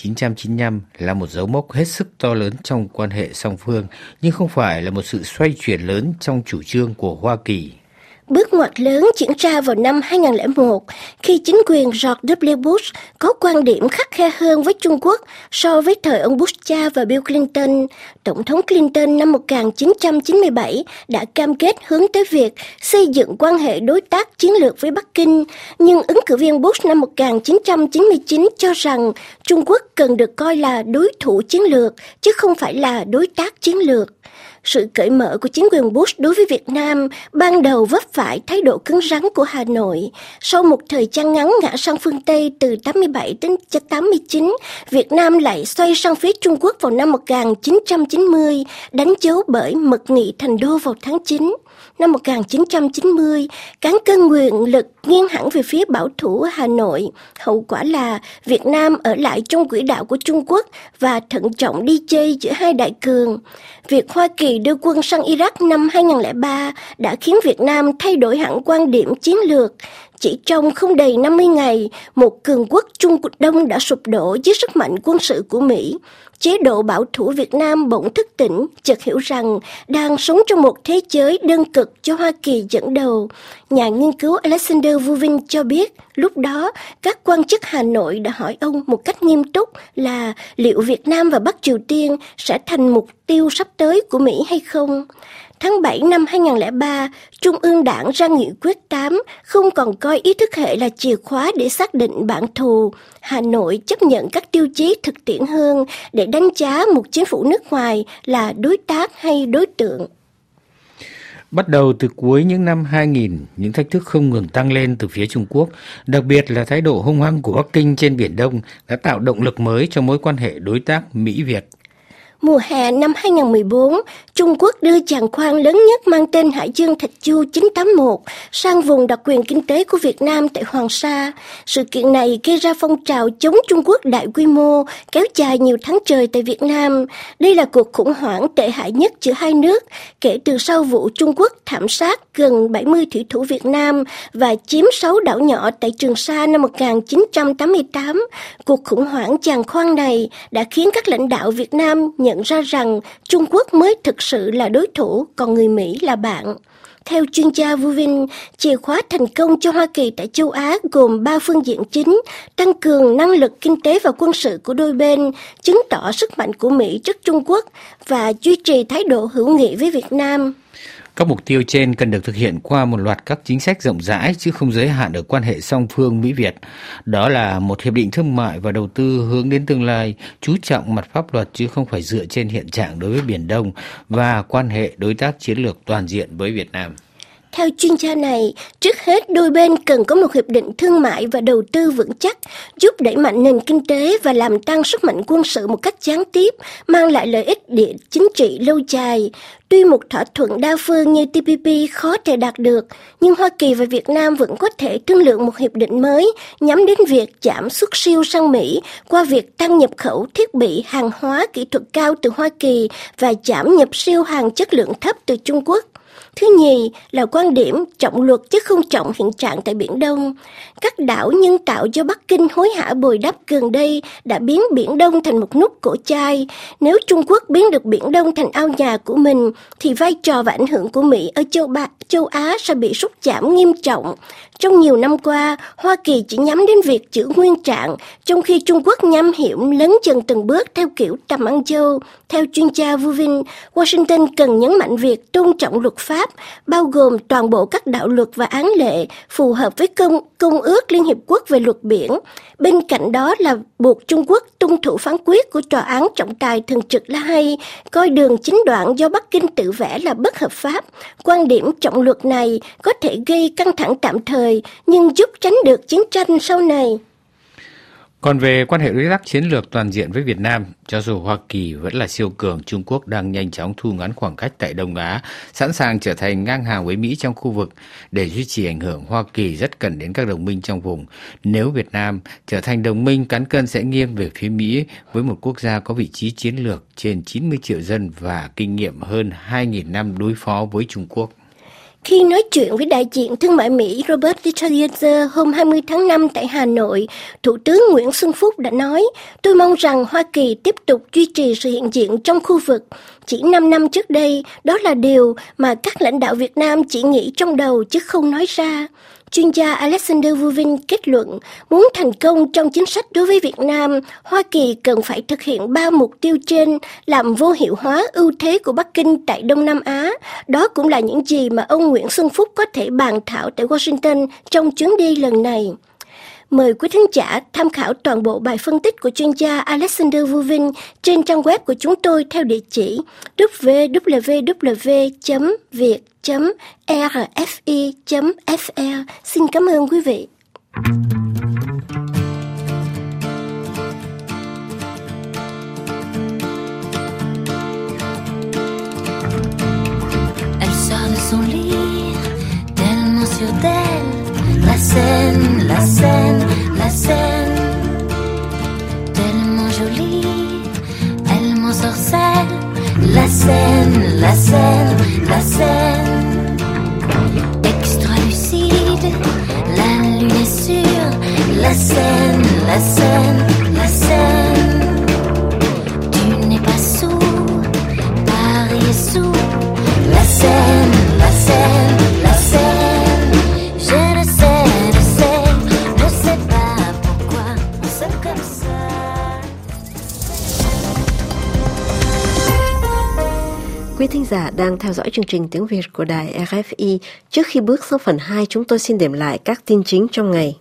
1995 là một dấu mốc hết sức to lớn trong quan hệ song phương, nhưng không phải là một sự xoay chuyển lớn trong chủ trương của Hoa Kỳ. Bước ngoặt lớn diễn ra vào năm 2001 khi chính quyền George W. Bush có quan điểm khắt khe hơn với Trung Quốc so với thời ông Bush cha và Bill Clinton. Tổng thống Clinton năm 1997 đã cam kết hướng tới việc xây dựng quan hệ đối tác chiến lược với Bắc Kinh, nhưng ứng cử viên Bush năm 1999 cho rằng Trung Quốc cần được coi là đối thủ chiến lược chứ không phải là đối tác chiến lược. Sự cởi mở của chính quyền Bush đối với Việt Nam ban đầu vấp phải thái độ cứng rắn của Hà Nội. Sau một thời gian ngắn ngã sang phương Tây từ 87 đến 89, Việt Nam lại xoay sang phía Trung Quốc vào năm 1990, đánh dấu bởi Mật nghị Thành Đô vào tháng 9. Năm 1990, cán cân quyền lực nghiêng hẳn về phía bảo thủ ở Hà Nội. Hậu quả là Việt Nam ở lại trong quỹ đạo của Trung Quốc và thận trọng đi chơi giữa hai đại cường. Việc Hoa Kỳ đưa quân sang Iraq năm 2003 đã khiến Việt Nam thay đổi hẳn quan điểm chiến lược. Chỉ trong không đầy 50 ngày, một cường quốc Trung Đông đã sụp đổ dưới sức mạnh quân sự của Mỹ. Chế độ bảo thủ Việt Nam bỗng thức tỉnh, chợt hiểu rằng đang sống trong một thế giới đơn cực cho Hoa Kỳ dẫn đầu. Nhà nghiên cứu Alexander Vuvin cho biết, lúc đó các quan chức Hà Nội đã hỏi ông một cách nghiêm túc là liệu Việt Nam và Bắc Triều Tiên sẽ thành mục tiêu sắp tới của Mỹ hay không? Tháng 7 năm 2003, Trung ương Đảng ra nghị quyết 8 không còn coi ý thức hệ là chìa khóa để xác định bạn thù. Hà Nội chấp nhận các tiêu chí thực tiễn hơn để đánh giá một chính phủ nước ngoài là đối tác hay đối tượng. Bắt đầu từ cuối những năm 2000, những thách thức không ngừng tăng lên từ phía Trung Quốc, đặc biệt là thái độ hung hăng của Bắc Kinh trên Biển Đông đã tạo động lực mới cho mối quan hệ đối tác Mỹ-Việt. Mùa hè năm 2014, Trung Quốc đưa giàn khoan lớn nhất mang tên Hải Dương Thạch Chu 981 sang vùng đặc quyền kinh tế của Việt Nam tại Hoàng Sa. Sự kiện này gây ra phong trào chống Trung Quốc đại quy mô, kéo dài nhiều tháng trời tại Việt Nam. Đây là cuộc khủng hoảng tệ hại nhất giữa hai nước kể từ sau vụ Trung Quốc thảm sát gần 70 thủy thủ Việt Nam và chiếm 6 đảo nhỏ tại Trường Sa năm 1988. Cuộc khủng hoảng giàn khoan này đã khiến các lãnh đạo Việt Nam nhận ra rằng Trung Quốc mới thực sự là đối thủ, còn người Mỹ là bạn. Theo chuyên gia Vuvin, chìa khóa thành công cho Hoa Kỳ tại châu Á gồm 3 phương diện chính: tăng cường năng lực kinh tế và quân sự của đôi bên, chứng tỏ sức mạnh của Mỹ trước Trung Quốc và duy trì thái độ hữu nghị với Việt Nam. Các mục tiêu trên cần được thực hiện qua một loạt các chính sách rộng rãi chứ không giới hạn ở quan hệ song phương Mỹ-Việt. Đó là một hiệp định thương mại và đầu tư hướng đến tương lai, chú trọng mặt pháp luật chứ không phải dựa trên hiện trạng đối với Biển Đông, và quan hệ đối tác chiến lược toàn diện với Việt Nam. Theo chuyên gia này, trước hết đôi bên cần có một hiệp định thương mại và đầu tư vững chắc, giúp đẩy mạnh nền kinh tế và làm tăng sức mạnh quân sự một cách gián tiếp, mang lại lợi ích địa chính trị lâu dài. Tuy một thỏa thuận đa phương như TPP khó thể đạt được, nhưng Hoa Kỳ và Việt Nam vẫn có thể thương lượng một hiệp định mới nhắm đến việc giảm xuất siêu sang Mỹ qua việc tăng nhập khẩu thiết bị, hàng hóa kỹ thuật cao từ Hoa Kỳ và giảm nhập siêu hàng chất lượng thấp từ Trung Quốc. Thứ nhì là quan điểm trọng luật chứ không trọng hiện trạng tại Biển Đông. Các đảo nhân tạo do Bắc Kinh hối hả bồi đắp gần đây đã biến Biển Đông thành một nút cổ chai. Nếu Trung Quốc biến được Biển Đông thành ao nhà của mình, thì vai trò và ảnh hưởng của Mỹ ở châu Á sẽ bị sút giảm nghiêm trọng. Trong nhiều năm qua, Hoa Kỳ chỉ nhắm đến việc giữ nguyên trạng, trong khi Trung Quốc nham hiểm lấn dần từng bước theo kiểu tầm ăn dâu. Theo chuyên gia Vuvin, Washington cần nhấn mạnh việc tôn trọng luật pháp, bao gồm toàn bộ các đạo luật và án lệ phù hợp với Công ước Liên Hiệp Quốc về luật biển. Bên cạnh đó là buộc Trung Quốc tuân thủ phán quyết của Tòa án trọng tài thường trực La Hay, coi đường chín đoạn do Bắc Kinh tự vẽ là bất hợp pháp. Quan điểm trọng luật này có thể gây căng thẳng tạm thời, nhưng giúp tránh được chiến tranh sau này. Còn về quan hệ đối tác chiến lược toàn diện với Việt Nam, cho dù Hoa Kỳ vẫn là siêu cường, Trung Quốc đang nhanh chóng thu ngắn khoảng cách tại Đông Á, sẵn sàng trở thành ngang hàng với Mỹ trong khu vực. Để duy trì ảnh hưởng, Hoa Kỳ rất cần đến các đồng minh trong vùng. Nếu Việt Nam trở thành đồng minh, cán cân sẽ nghiêng về phía Mỹ, với một quốc gia có vị trí chiến lược trên 90 triệu dân và kinh nghiệm hơn 2.000 năm đối phó với Trung Quốc. Khi nói chuyện với đại diện thương mại Mỹ Robert Lighthizer hôm 20 tháng 5 tại Hà Nội, Thủ tướng Nguyễn Xuân Phúc đã nói, tôi mong rằng Hoa Kỳ tiếp tục duy trì sự hiện diện trong khu vực. Chỉ 5 năm trước đây, đó là điều mà các lãnh đạo Việt Nam chỉ nghĩ trong đầu chứ không nói ra. Chuyên gia Alexander Vuvin kết luận, muốn thành công trong chính sách đối với Việt Nam, Hoa Kỳ cần phải thực hiện 3 mục tiêu trên, làm vô hiệu hóa ưu thế của Bắc Kinh tại Đông Nam Á. Đó cũng là những gì mà ông Nguyễn Xuân Phúc có thể bàn thảo tại Washington trong chuyến đi lần này. Mời quý thính giả tham khảo toàn bộ bài phân tích của chuyên gia Alexander Vuvin trên trang web của chúng tôi theo địa chỉ www.viet.rfi.fr. Xin cảm ơn quý vị. Elle sort de son lit, tellement sûre d'elle. La scène, la scène, la scène, tellement jolie, elle m'ensorcelle. La scène, la scène, la scène, extra lucide, la la Seine, la Seine, la Seine. Tu n'es pas sourd, Paris est sourd. La Seine, la Seine, la Seine. Je ne sais pas pourquoi on s'aime comme ça. Quý thính giả đang theo dõi chương trình tiếng Việt của đài RFI. Trước khi bước sang phần 2, chúng tôi xin điểm lại các tin chính trong ngày.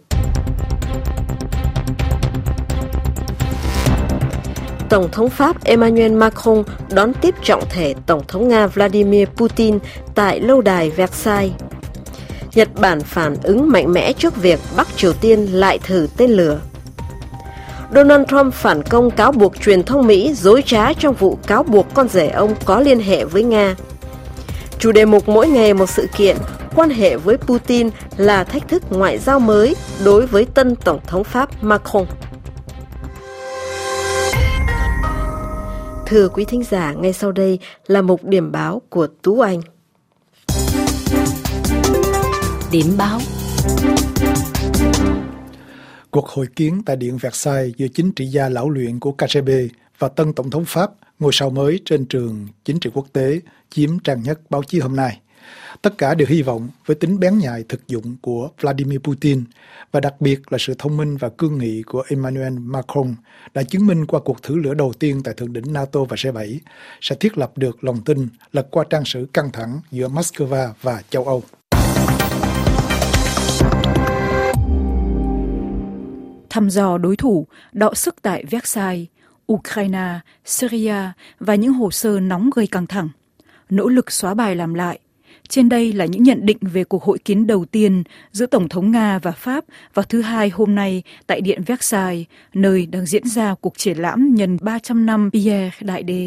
Tổng thống Pháp Emmanuel Macron đón tiếp trọng thể Tổng thống Nga Vladimir Putin tại lâu đài Versailles. Nhật Bản phản ứng mạnh mẽ trước việc Bắc Triều Tiên lại thử tên lửa. Donald Trump phản công cáo buộc truyền thông Mỹ dối trá trong vụ cáo buộc con rể ông có liên hệ với Nga. Chủ đề mục mỗi ngày một sự kiện, quan hệ với Putin là thách thức ngoại giao mới đối với tân Tổng thống Pháp Macron. Thưa quý thính giả, ngay sau đây là mục điểm báo của Tú Anh. Điểm báo. Cuộc hội kiến tại Điện Versailles giữa chính trị gia lão luyện của KGB và tân Tổng thống Pháp, ngôi sao mới trên trường chính trị quốc tế, chiếm trang nhất báo chí hôm nay. Tất cả đều hy vọng với tính bén nhạy thực dụng của Vladimir Putin và đặc biệt là sự thông minh và cương nghị của Emmanuel Macron đã chứng minh qua cuộc thử lửa đầu tiên tại thượng đỉnh NATO và G7 sẽ thiết lập được lòng tin lật qua trang sử căng thẳng giữa Moscow và châu Âu. Thăm dò đối thủ, đọ sức tại Versailles, Ukraine, Syria và những hồ sơ nóng gây căng thẳng. Nỗ lực xóa bài làm lại. Trên đây là những nhận định về cuộc hội kiến đầu tiên giữa Tổng thống Nga và Pháp vào thứ Hai hôm nay tại Điện Versailles, nơi đang diễn ra cuộc triển lãm nhân 300 năm Pierre Đại Đế.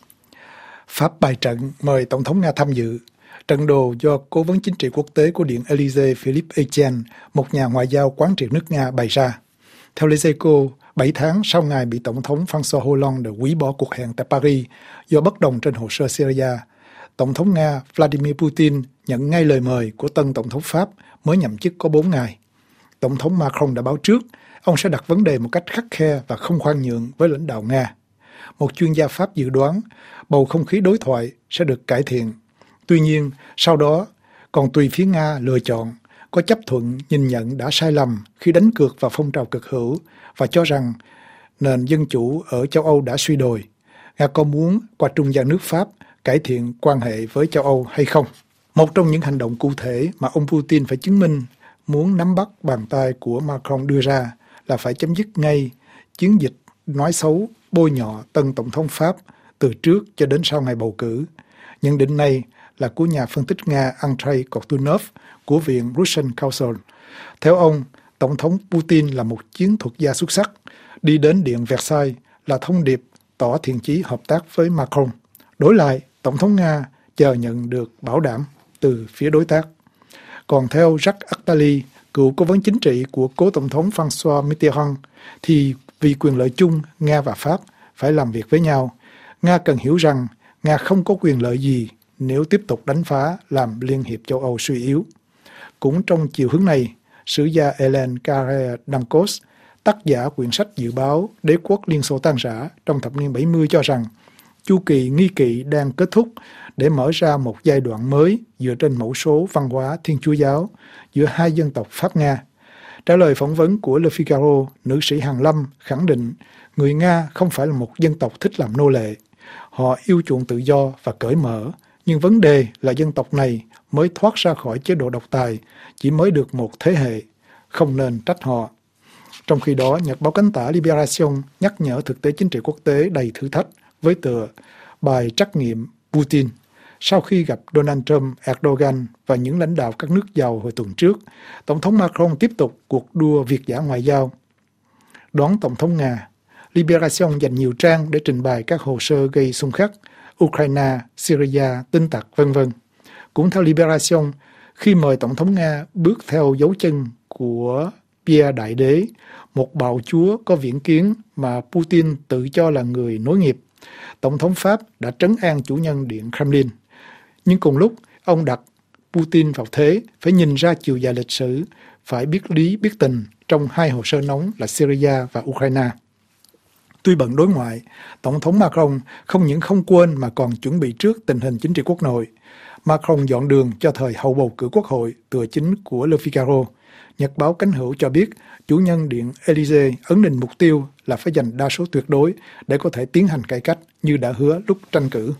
Pháp bài trận mời Tổng thống Nga tham dự. Trận đồ do Cố vấn chính trị quốc tế của Điện Élysée Philippe Etienne, một nhà ngoại giao quán triệt nước Nga bày ra. Theo Les Echos, 7 tháng sau ngày bị Tổng thống François Hollande hủy bỏ cuộc hẹn tại Paris do bất đồng trên hồ sơ Syria, Tổng thống Nga Vladimir Putin nhận ngay lời mời của tân Tổng thống Pháp mới nhậm chức có 4 ngày. Tổng thống Macron đã báo trước, ông sẽ đặt vấn đề một cách khắt khe và không khoan nhượng với lãnh đạo Nga. Một chuyên gia Pháp dự đoán bầu không khí đối thoại sẽ được cải thiện. Tuy nhiên, sau đó còn tùy phía Nga lựa chọn, có chấp thuận nhìn nhận đã sai lầm khi đánh cược vào phong trào cực hữu và cho rằng nền dân chủ ở châu Âu đã suy đồi. Nga có muốn qua trung gian nước Pháp cải thiện quan hệ với châu Âu hay không? Một trong những hành động cụ thể mà ông Putin phải chứng minh muốn nắm bắt bàn tay của Macron đưa ra là phải chấm dứt ngay chiến dịch nói xấu, bôi nhọ tân Tổng thống Pháp từ trước cho đến sau ngày bầu cử. Nhận định này là của nhà phân tích Nga Andrei Kortunov của Viện Russian Council. Theo ông, Tổng thống Putin là một chiến thuật gia xuất sắc. Đi đến Điện Versailles là thông điệp tỏ thiện chí hợp tác với Macron. Đổi lại, Tổng thống Nga chờ nhận được bảo đảm từ phía đối tác. Còn theo Jacques Attali, cựu cố vấn chính trị của cố Tổng thống François Mitterrand, thì vì quyền lợi chung, Nga và Pháp phải làm việc với nhau. Nga cần hiểu rằng Nga không có quyền lợi gì nếu tiếp tục đánh phá làm Liên hiệp châu Âu suy yếu. Cũng trong chiều hướng này, sử gia Hélène Carrère-Dancos, tác giả quyển sách dự báo Đế quốc Liên Xô tan rã trong thập niên 70 cho rằng chu kỳ nghi kỵ đang kết thúc để mở ra một giai đoạn mới dựa trên mẫu số văn hóa Thiên Chúa giáo giữa hai dân tộc Pháp-Nga. Trả lời phỏng vấn của Le Figaro, nữ sĩ Hàn Lâm khẳng định người Nga không phải là một dân tộc thích làm nô lệ. Họ yêu chuộng tự do và cởi mở, nhưng vấn đề là dân tộc này mới thoát ra khỏi chế độ độc tài, chỉ mới được một thế hệ, không nên trách họ. Trong khi đó, nhật báo cánh tả Libération nhắc nhở thực tế chính trị quốc tế đầy thử thách với tựa bài trắc nghiệm Putin. Sau khi gặp Donald Trump, Erdogan và những lãnh đạo các nước giàu hồi tuần trước, Tổng thống Macron tiếp tục cuộc đua việt dã ngoại giao. Đón Tổng thống Nga, Libération dành nhiều trang để trình bày các hồ sơ gây xung khắc, Ukraine, Syria, tin tặc, v.v. Cũng theo Libération, khi mời Tổng thống Nga bước theo dấu chân của Pierre Đại Đế, một bạo chúa có viễn kiến mà Putin tự cho là người nối nghiệp, Tổng thống Pháp đã trấn an chủ nhân Điện Kremlin. Nhưng cùng lúc, ông đặt Putin vào thế phải nhìn ra chiều dài lịch sử phải biết lý biết tình trong hai hồ sơ nóng là Syria và Ukraine. Tuy bận đối ngoại, Tổng thống Macron không những không quên mà còn chuẩn bị trước tình hình chính trị quốc nội. Macron dọn đường cho thời hậu bầu cử quốc hội, tựa chính của Le Figaro. Nhật báo Cánh Hữu cho biết, chủ nhân Điện Élysée ấn định mục tiêu là phải giành đa số tuyệt đối để có thể tiến hành cải cách như đã hứa lúc tranh cử.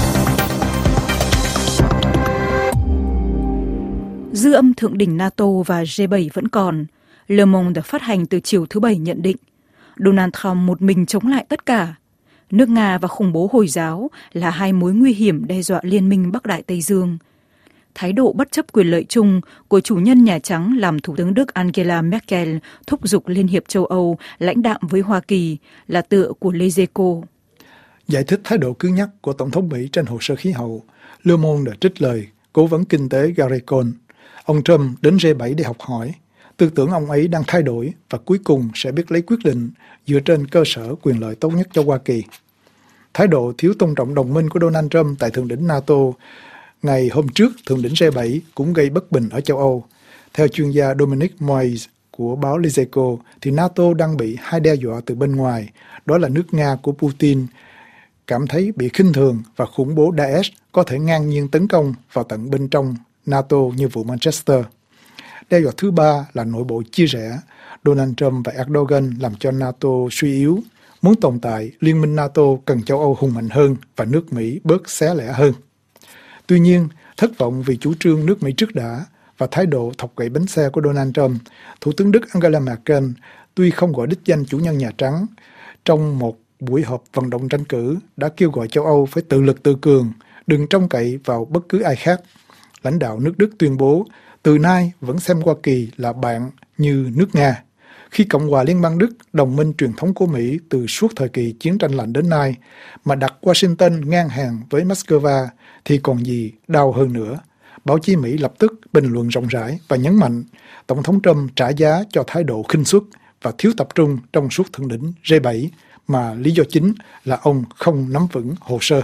Dư âm thượng đỉnh NATO và G7 vẫn còn. Le Monde phát hành từ chiều thứ Bảy nhận định, Donald Trump một mình chống lại tất cả. Nước Nga và khủng bố Hồi giáo là hai mối nguy hiểm đe dọa liên minh Bắc Đại Tây Dương. Thái độ bất chấp quyền lợi chung của chủ nhân Nhà Trắng làm Thủ tướng Đức Angela Merkel thúc giục Liên hiệp châu Âu lãnh đạm với Hoa Kỳ là tựa của Les Echos. Giải thích thái độ cứng nhắc của Tổng thống Mỹ trên hồ sơ khí hậu, Le Monde đã trích lời cố vấn kinh tế Gary Cohn. Ông Trump đến G7 để học hỏi. Tư tưởng ông ấy đang thay đổi và cuối cùng sẽ biết lấy quyết định dựa trên cơ sở quyền lợi tốt nhất cho Hoa Kỳ. Thái độ thiếu tôn trọng đồng minh của Donald Trump tại thượng đỉnh NATO ngày hôm trước thượng đỉnh G7 cũng gây bất bình ở châu Âu. Theo chuyên gia Dominic Moyes của báo Les Echos, thì NATO đang bị hai đe dọa từ bên ngoài, đó là nước Nga của Putin cảm thấy bị khinh thường và khủng bố Daesh có thể ngang nhiên tấn công vào tận bên trong NATO như vụ Manchester. Đe dọa thứ ba là nội bộ chia rẽ. Donald Trump và Erdogan làm cho NATO suy yếu. Muốn tồn tại, Liên minh NATO cần châu Âu hùng mạnh hơn và nước Mỹ bớt xé lẻ hơn. Tuy nhiên, thất vọng vì chủ trương nước Mỹ trước đã và thái độ thọc gậy bánh xe của Donald Trump, Thủ tướng Đức Angela Merkel tuy không gọi đích danh chủ nhân Nhà Trắng, trong một buổi họp vận động tranh cử đã kêu gọi châu Âu phải tự lực tự cường, đừng trông cậy vào bất cứ ai khác. Lãnh đạo nước Đức tuyên bố từ nay vẫn xem Hoa Kỳ là bạn như nước Nga. Khi Cộng hòa Liên bang Đức, đồng minh truyền thống của Mỹ từ suốt thời kỳ chiến tranh lạnh đến nay, mà đặt Washington ngang hàng với Moscow thì còn gì đau hơn nữa. Báo chí Mỹ lập tức bình luận rộng rãi và nhấn mạnh Tổng thống Trump trả giá cho thái độ khinh suất và thiếu tập trung trong suốt thượng đỉnh G7, mà lý do chính là ông không nắm vững hồ sơ.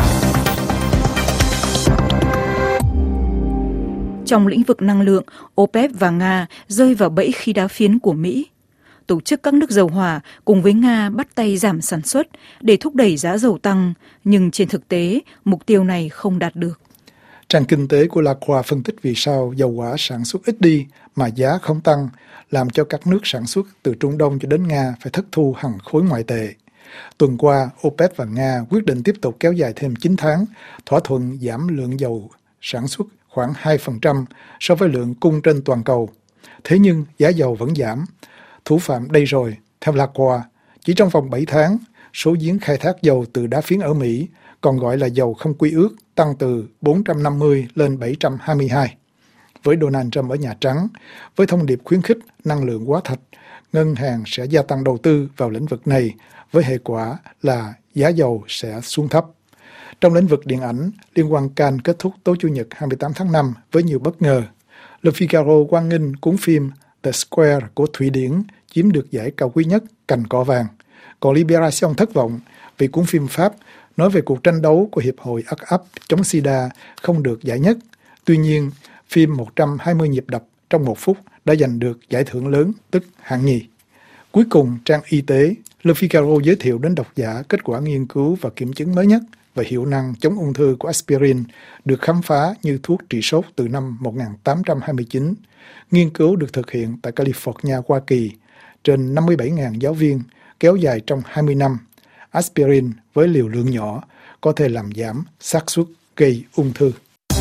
Trong lĩnh vực năng lượng, OPEC và Nga rơi vào bẫy khí đá phiến của Mỹ. Tổ chức các nước dầu hỏa cùng với Nga bắt tay giảm sản xuất để thúc đẩy giá dầu tăng, nhưng trên thực tế, mục tiêu này không đạt được. Trang kinh tế của La Croix phân tích vì sao dầu hỏa sản xuất ít đi mà giá không tăng, làm cho các nước sản xuất từ Trung Đông cho đến Nga phải thất thu hàng khối ngoại tệ. Tuần qua, OPEC và Nga quyết định tiếp tục kéo dài thêm 9 tháng, thỏa thuận giảm lượng dầu sản xuất khoảng 2% so với lượng cung trên toàn cầu. Thế nhưng giá dầu vẫn giảm. Thủ phạm đây rồi, theo La Croix, chỉ trong vòng 7 tháng, số giếng khai thác dầu từ đá phiến ở Mỹ, còn gọi là dầu không quy ước, tăng từ 450 lên 722. Với Donald Trump ở Nhà Trắng, với thông điệp khuyến khích năng lượng hóa thạch, ngân hàng sẽ gia tăng đầu tư vào lĩnh vực này, với hệ quả là giá dầu sẽ xuống thấp. Trong lĩnh vực điện ảnh, liên hoan Cannes kết thúc tối Chủ nhật 28 tháng 5 với nhiều bất ngờ. Le Figaro hoan nghênh cuốn phim The Square của Thụy Điển chiếm được giải cao quý nhất Cành Cọ Vàng. Còn Libération thất vọng vì cuốn phim Pháp nói về cuộc tranh đấu của Hiệp hội ACAP chống SIDA không được giải nhất. Tuy nhiên, phim 120 nhịp đập trong 1 phút đã giành được giải thưởng lớn, tức hạng nhì. Cuối cùng, trang y tế, Le Figaro giới thiệu đến độc giả kết quả nghiên cứu và kiểm chứng mới nhất về hiệu năng chống ung thư của aspirin được khám phá như thuốc trị sốt từ năm 1829. Nghiên cứu được thực hiện tại California, Hoa Kỳ, trên 57.000 giáo viên, kéo dài trong 20 năm. Aspirin với liều lượng nhỏ có thể làm giảm xác suất gây ung thư.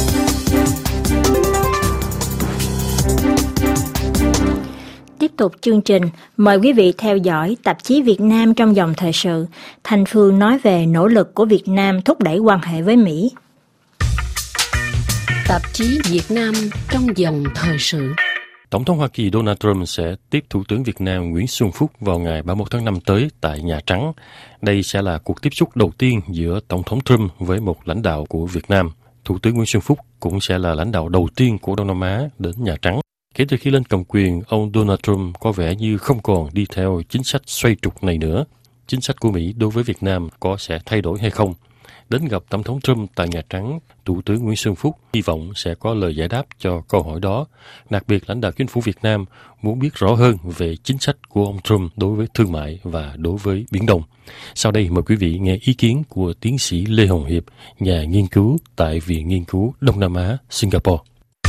Tiếp tục chương trình, mời quý vị theo dõi tạp chí Việt Nam trong dòng thời sự. Thanh Phương nói về nỗ lực của Việt Nam thúc đẩy quan hệ với Mỹ. Tạp chí Việt Nam trong dòng thời sự. Tổng thống Hoa Kỳ Donald Trump sẽ tiếp Thủ tướng Việt Nam Nguyễn Xuân Phúc vào ngày 31 tháng 5 tới tại Nhà Trắng. Đây sẽ là cuộc tiếp xúc đầu tiên giữa Tổng thống Trump với một lãnh đạo của Việt Nam. Thủ tướng Nguyễn Xuân Phúc cũng sẽ là lãnh đạo đầu tiên của Đông Nam Á đến Nhà Trắng. Kể từ khi lên cầm quyền, ông Donald Trump có vẻ như không còn đi theo chính sách xoay trục này nữa. Chính sách của Mỹ đối với Việt Nam có sẽ thay đổi hay không? đến gặp Tổng thống Trump tại Nhà Trắng, Thủ tướng Nguyễn Xuân Phúc hy vọng sẽ có lời giải đáp cho câu hỏi đó. Đặc biệt, lãnh đạo chính phủ Việt Nam muốn biết rõ hơn về chính sách của ông Trump đối với thương mại và đối với Biển Đông. Sau đây, mời quý vị nghe ý kiến của tiến sĩ Lê Hồng Hiệp, nhà nghiên cứu tại Viện Nghiên cứu Đông Nam Á, Singapore.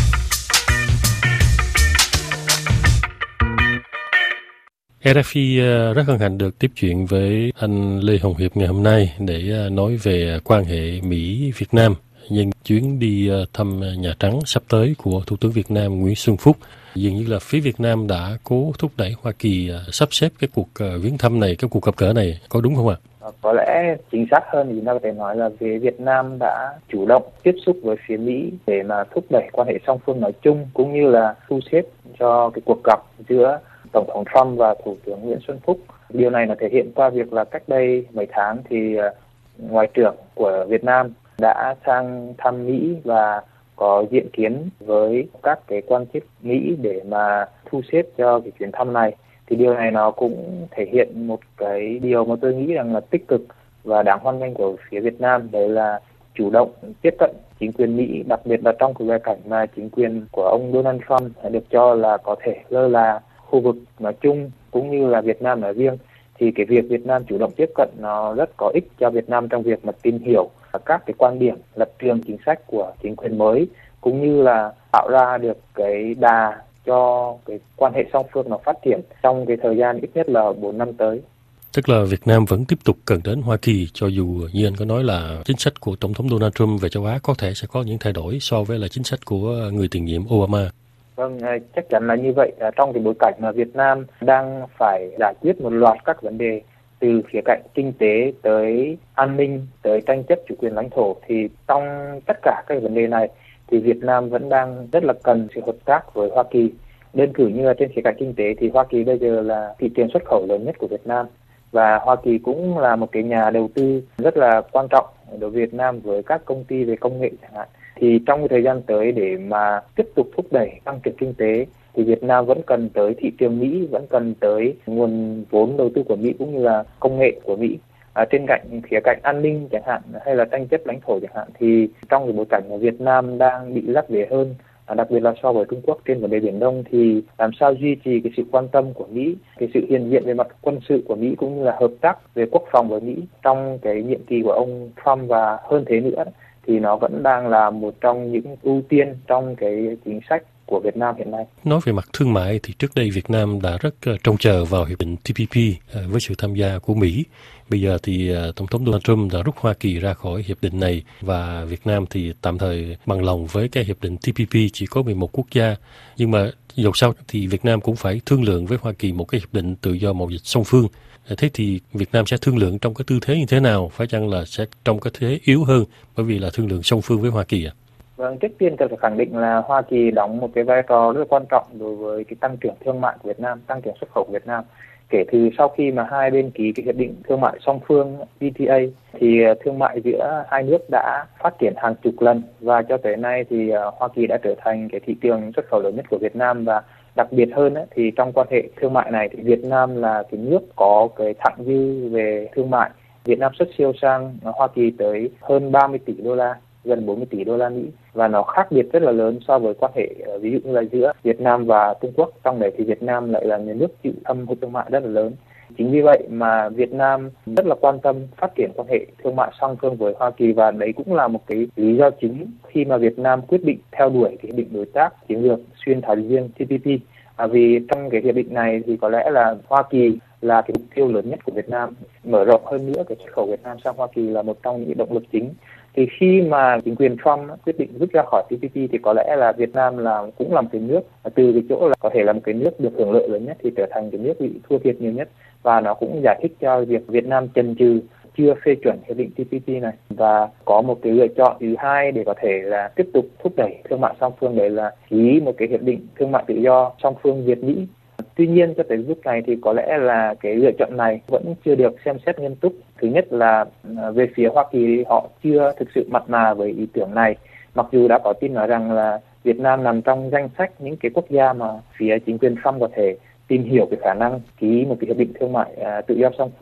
RFI rất hân hạnh được tiếp chuyện với anh Lê Hồng Hiệp ngày hôm nay để nói về quan hệ Mỹ-Việt Nam nhân chuyến đi thăm Nhà Trắng sắp tới của Thủ tướng Việt Nam Nguyễn Xuân Phúc. Dường như là phía Việt Nam đã cố thúc đẩy Hoa Kỳ sắp xếp cái cuộc viếng thăm này, cái cuộc gặp gỡ này, có đúng không ạ? Có lẽ chính xác hơn thì chúng ta có thể nói là phía Việt Nam đã chủ động tiếp xúc với phía Mỹ để mà thúc đẩy quan hệ song phương nói chung, cũng như là thu xếp cho cái cuộc gặp giữa Tổng thống Trump và Thủ tướng Nguyễn Xuân Phúc. Điều này là thể hiện qua việc là cách đây mấy tháng thì Ngoại trưởng của Việt Nam đã sang thăm Mỹ và có diện kiến với các cái quan chức Mỹ để mà thu xếp cho cái chuyến thăm này. Thì điều này nó cũng thể hiện một cái điều mà tôi nghĩ rằng là tích cực và đáng hoan nghênh của phía Việt Nam, đấy là chủ động tiếp cận chính quyền Mỹ, đặc biệt là trong cái bối cảnh mà chính quyền của ông Donald Trump được cho là có thể lơ là khu vực nói chung cũng như là Việt Nam nói riêng. Thì cái việc Việt Nam chủ động tiếp cận nó rất có ích cho Việt Nam trong việc mà tìm hiểu các cái quan điểm, lập trường, chính sách của chính quyền mới, cũng như là tạo ra được cái đà cho cái quan hệ song phương nó phát triển trong cái thời gian ít nhất là 4 năm tới. Tức là Việt Nam vẫn tiếp tục cần đến Hoa Kỳ, cho dù như anh có nói là chính sách của Tổng thống Donald Trump về châu Á có thể sẽ có những thay đổi so với là chính sách của người tiền nhiệm Obama. Vâng, chắc chắn là như vậy. Trong cái bối cảnh mà Việt Nam đang phải giải quyết một loạt các vấn đề từ khía cạnh kinh tế tới an ninh, tới tranh chấp chủ quyền lãnh thổ, thì trong tất cả các vấn đề này thì Việt Nam vẫn đang rất là cần sự hợp tác với Hoa Kỳ. Đơn cử như là trên khía cạnh kinh tế thì Hoa Kỳ bây giờ là thị trường xuất khẩu lớn nhất của Việt Nam, và Hoa Kỳ cũng là một cái nhà đầu tư rất là quan trọng đối với Việt Nam với các công ty về công nghệ chẳng hạn. Thì trong cái thời gian tới để mà tiếp tục thúc đẩy tăng trưởng kinh tế thì Việt Nam vẫn cần tới thị trường Mỹ, vẫn cần tới nguồn vốn đầu tư của Mỹ cũng như là công nghệ của Mỹ. Trên khía cạnh an ninh chẳng hạn hay là tranh chấp lãnh thổ chẳng hạn, thì trong cái bối cảnh mà Việt Nam đang bị lắt vế hơn, đặc biệt là so với Trung Quốc trên vấn đề Biển Đông, thì làm sao duy trì cái sự quan tâm của Mỹ, cái sự hiện diện về mặt quân sự của Mỹ cũng như là hợp tác về quốc phòng với Mỹ trong cái nhiệm kỳ của ông Trump, và hơn thế nữa thì nó vẫn đang là một trong những ưu tiên trong cái chính sách của Việt Nam hiện nay. Nói về mặt thương mại thì trước đây Việt Nam đã rất trông chờ vào hiệp định TPP với sự tham gia của Mỹ. Bây giờ thì Tổng thống Donald Trump đã rút Hoa Kỳ ra khỏi hiệp định này, và Việt Nam thì tạm thời bằng lòng với cái hiệp định TPP chỉ có 11 quốc gia. Nhưng mà dầu sao thì Việt Nam cũng phải thương lượng với Hoa Kỳ một cái hiệp định tự do mậu dịch song phương. Thế thì Việt Nam sẽ thương lượng trong cái tư thế như thế nào? Phải chăng là sẽ trong cái thế yếu hơn bởi vì là thương lượng song phương với Hoa Kỳ ạ? Vâng, trước tiên cần phải khẳng định là Hoa Kỳ đóng một cái vai trò rất quan trọng đối với cái tăng trưởng thương mại của Việt Nam, tăng trưởng xuất khẩu của Việt Nam. Kể từ sau khi mà hai bên ký cái hiệp định thương mại song phương FTA thì thương mại giữa hai nước đã phát triển hàng chục lần, và cho tới nay thì Hoa Kỳ đã trở thành cái thị trường xuất khẩu lớn nhất của Việt Nam. Và đặc biệt hơn thì trong quan hệ thương mại này thì Việt Nam là cái nước có cái thặng dư về thương mại. Việt Nam xuất siêu sang Hoa Kỳ tới hơn 30 tỷ đô la, gần 40 tỷ đô la Mỹ, và nó khác biệt rất là lớn so với quan hệ ví dụ như là giữa Việt Nam và Trung Quốc. Trong đấy thì Việt Nam lại là nhà nước chịu thâm hụt thương mại rất là lớn. Chính vì vậy mà Việt Nam rất là quan tâm phát triển quan hệ thương mại song phương với Hoa Kỳ, và đấy cũng là một cái lý do chính khi mà Việt Nam quyết định theo đuổi cái hiệp định đối tác chiến lược xuyên Thái Bình Dương TPP. Vì trong cái hiệp định này thì có lẽ là Hoa Kỳ là cái mục tiêu lớn nhất của Việt Nam. Mở rộng hơn nữa cái xuất khẩu Việt Nam sang Hoa Kỳ là một trong những động lực chính. Thì khi mà chính quyền Trump quyết định rút ra khỏi TPP thì có lẽ là Việt Nam cũng là một cái nước từ cái chỗ là có thể là một cái nước được hưởng lợi lớn nhất thì trở thành cái nước bị thua thiệt nhiều nhất, và nó cũng giải thích cho việc Việt Nam chần chừ chưa phê chuẩn hiệp định TPP này và có một cái lựa chọn thứ hai để có thể là tiếp tục thúc đẩy thương mại song phương, đấy là ký một cái hiệp định thương mại tự do song phương Việt Mỹ. Tuy nhiên cho tới lúc này thì có lẽ là cái lựa chọn này vẫn chưa được xem xét nghiêm túc. Thứ nhất là về phía Hoa Kỳ họ chưa thực sự mặn mà với ý tưởng này, mặc dù đã có tin nói rằng là Việt Nam nằm trong danh sách những cái quốc gia mà phía chính quyền Trump có thể tìm hiểu cái khả năng ký một cái hiệp định thương mại tự do song phương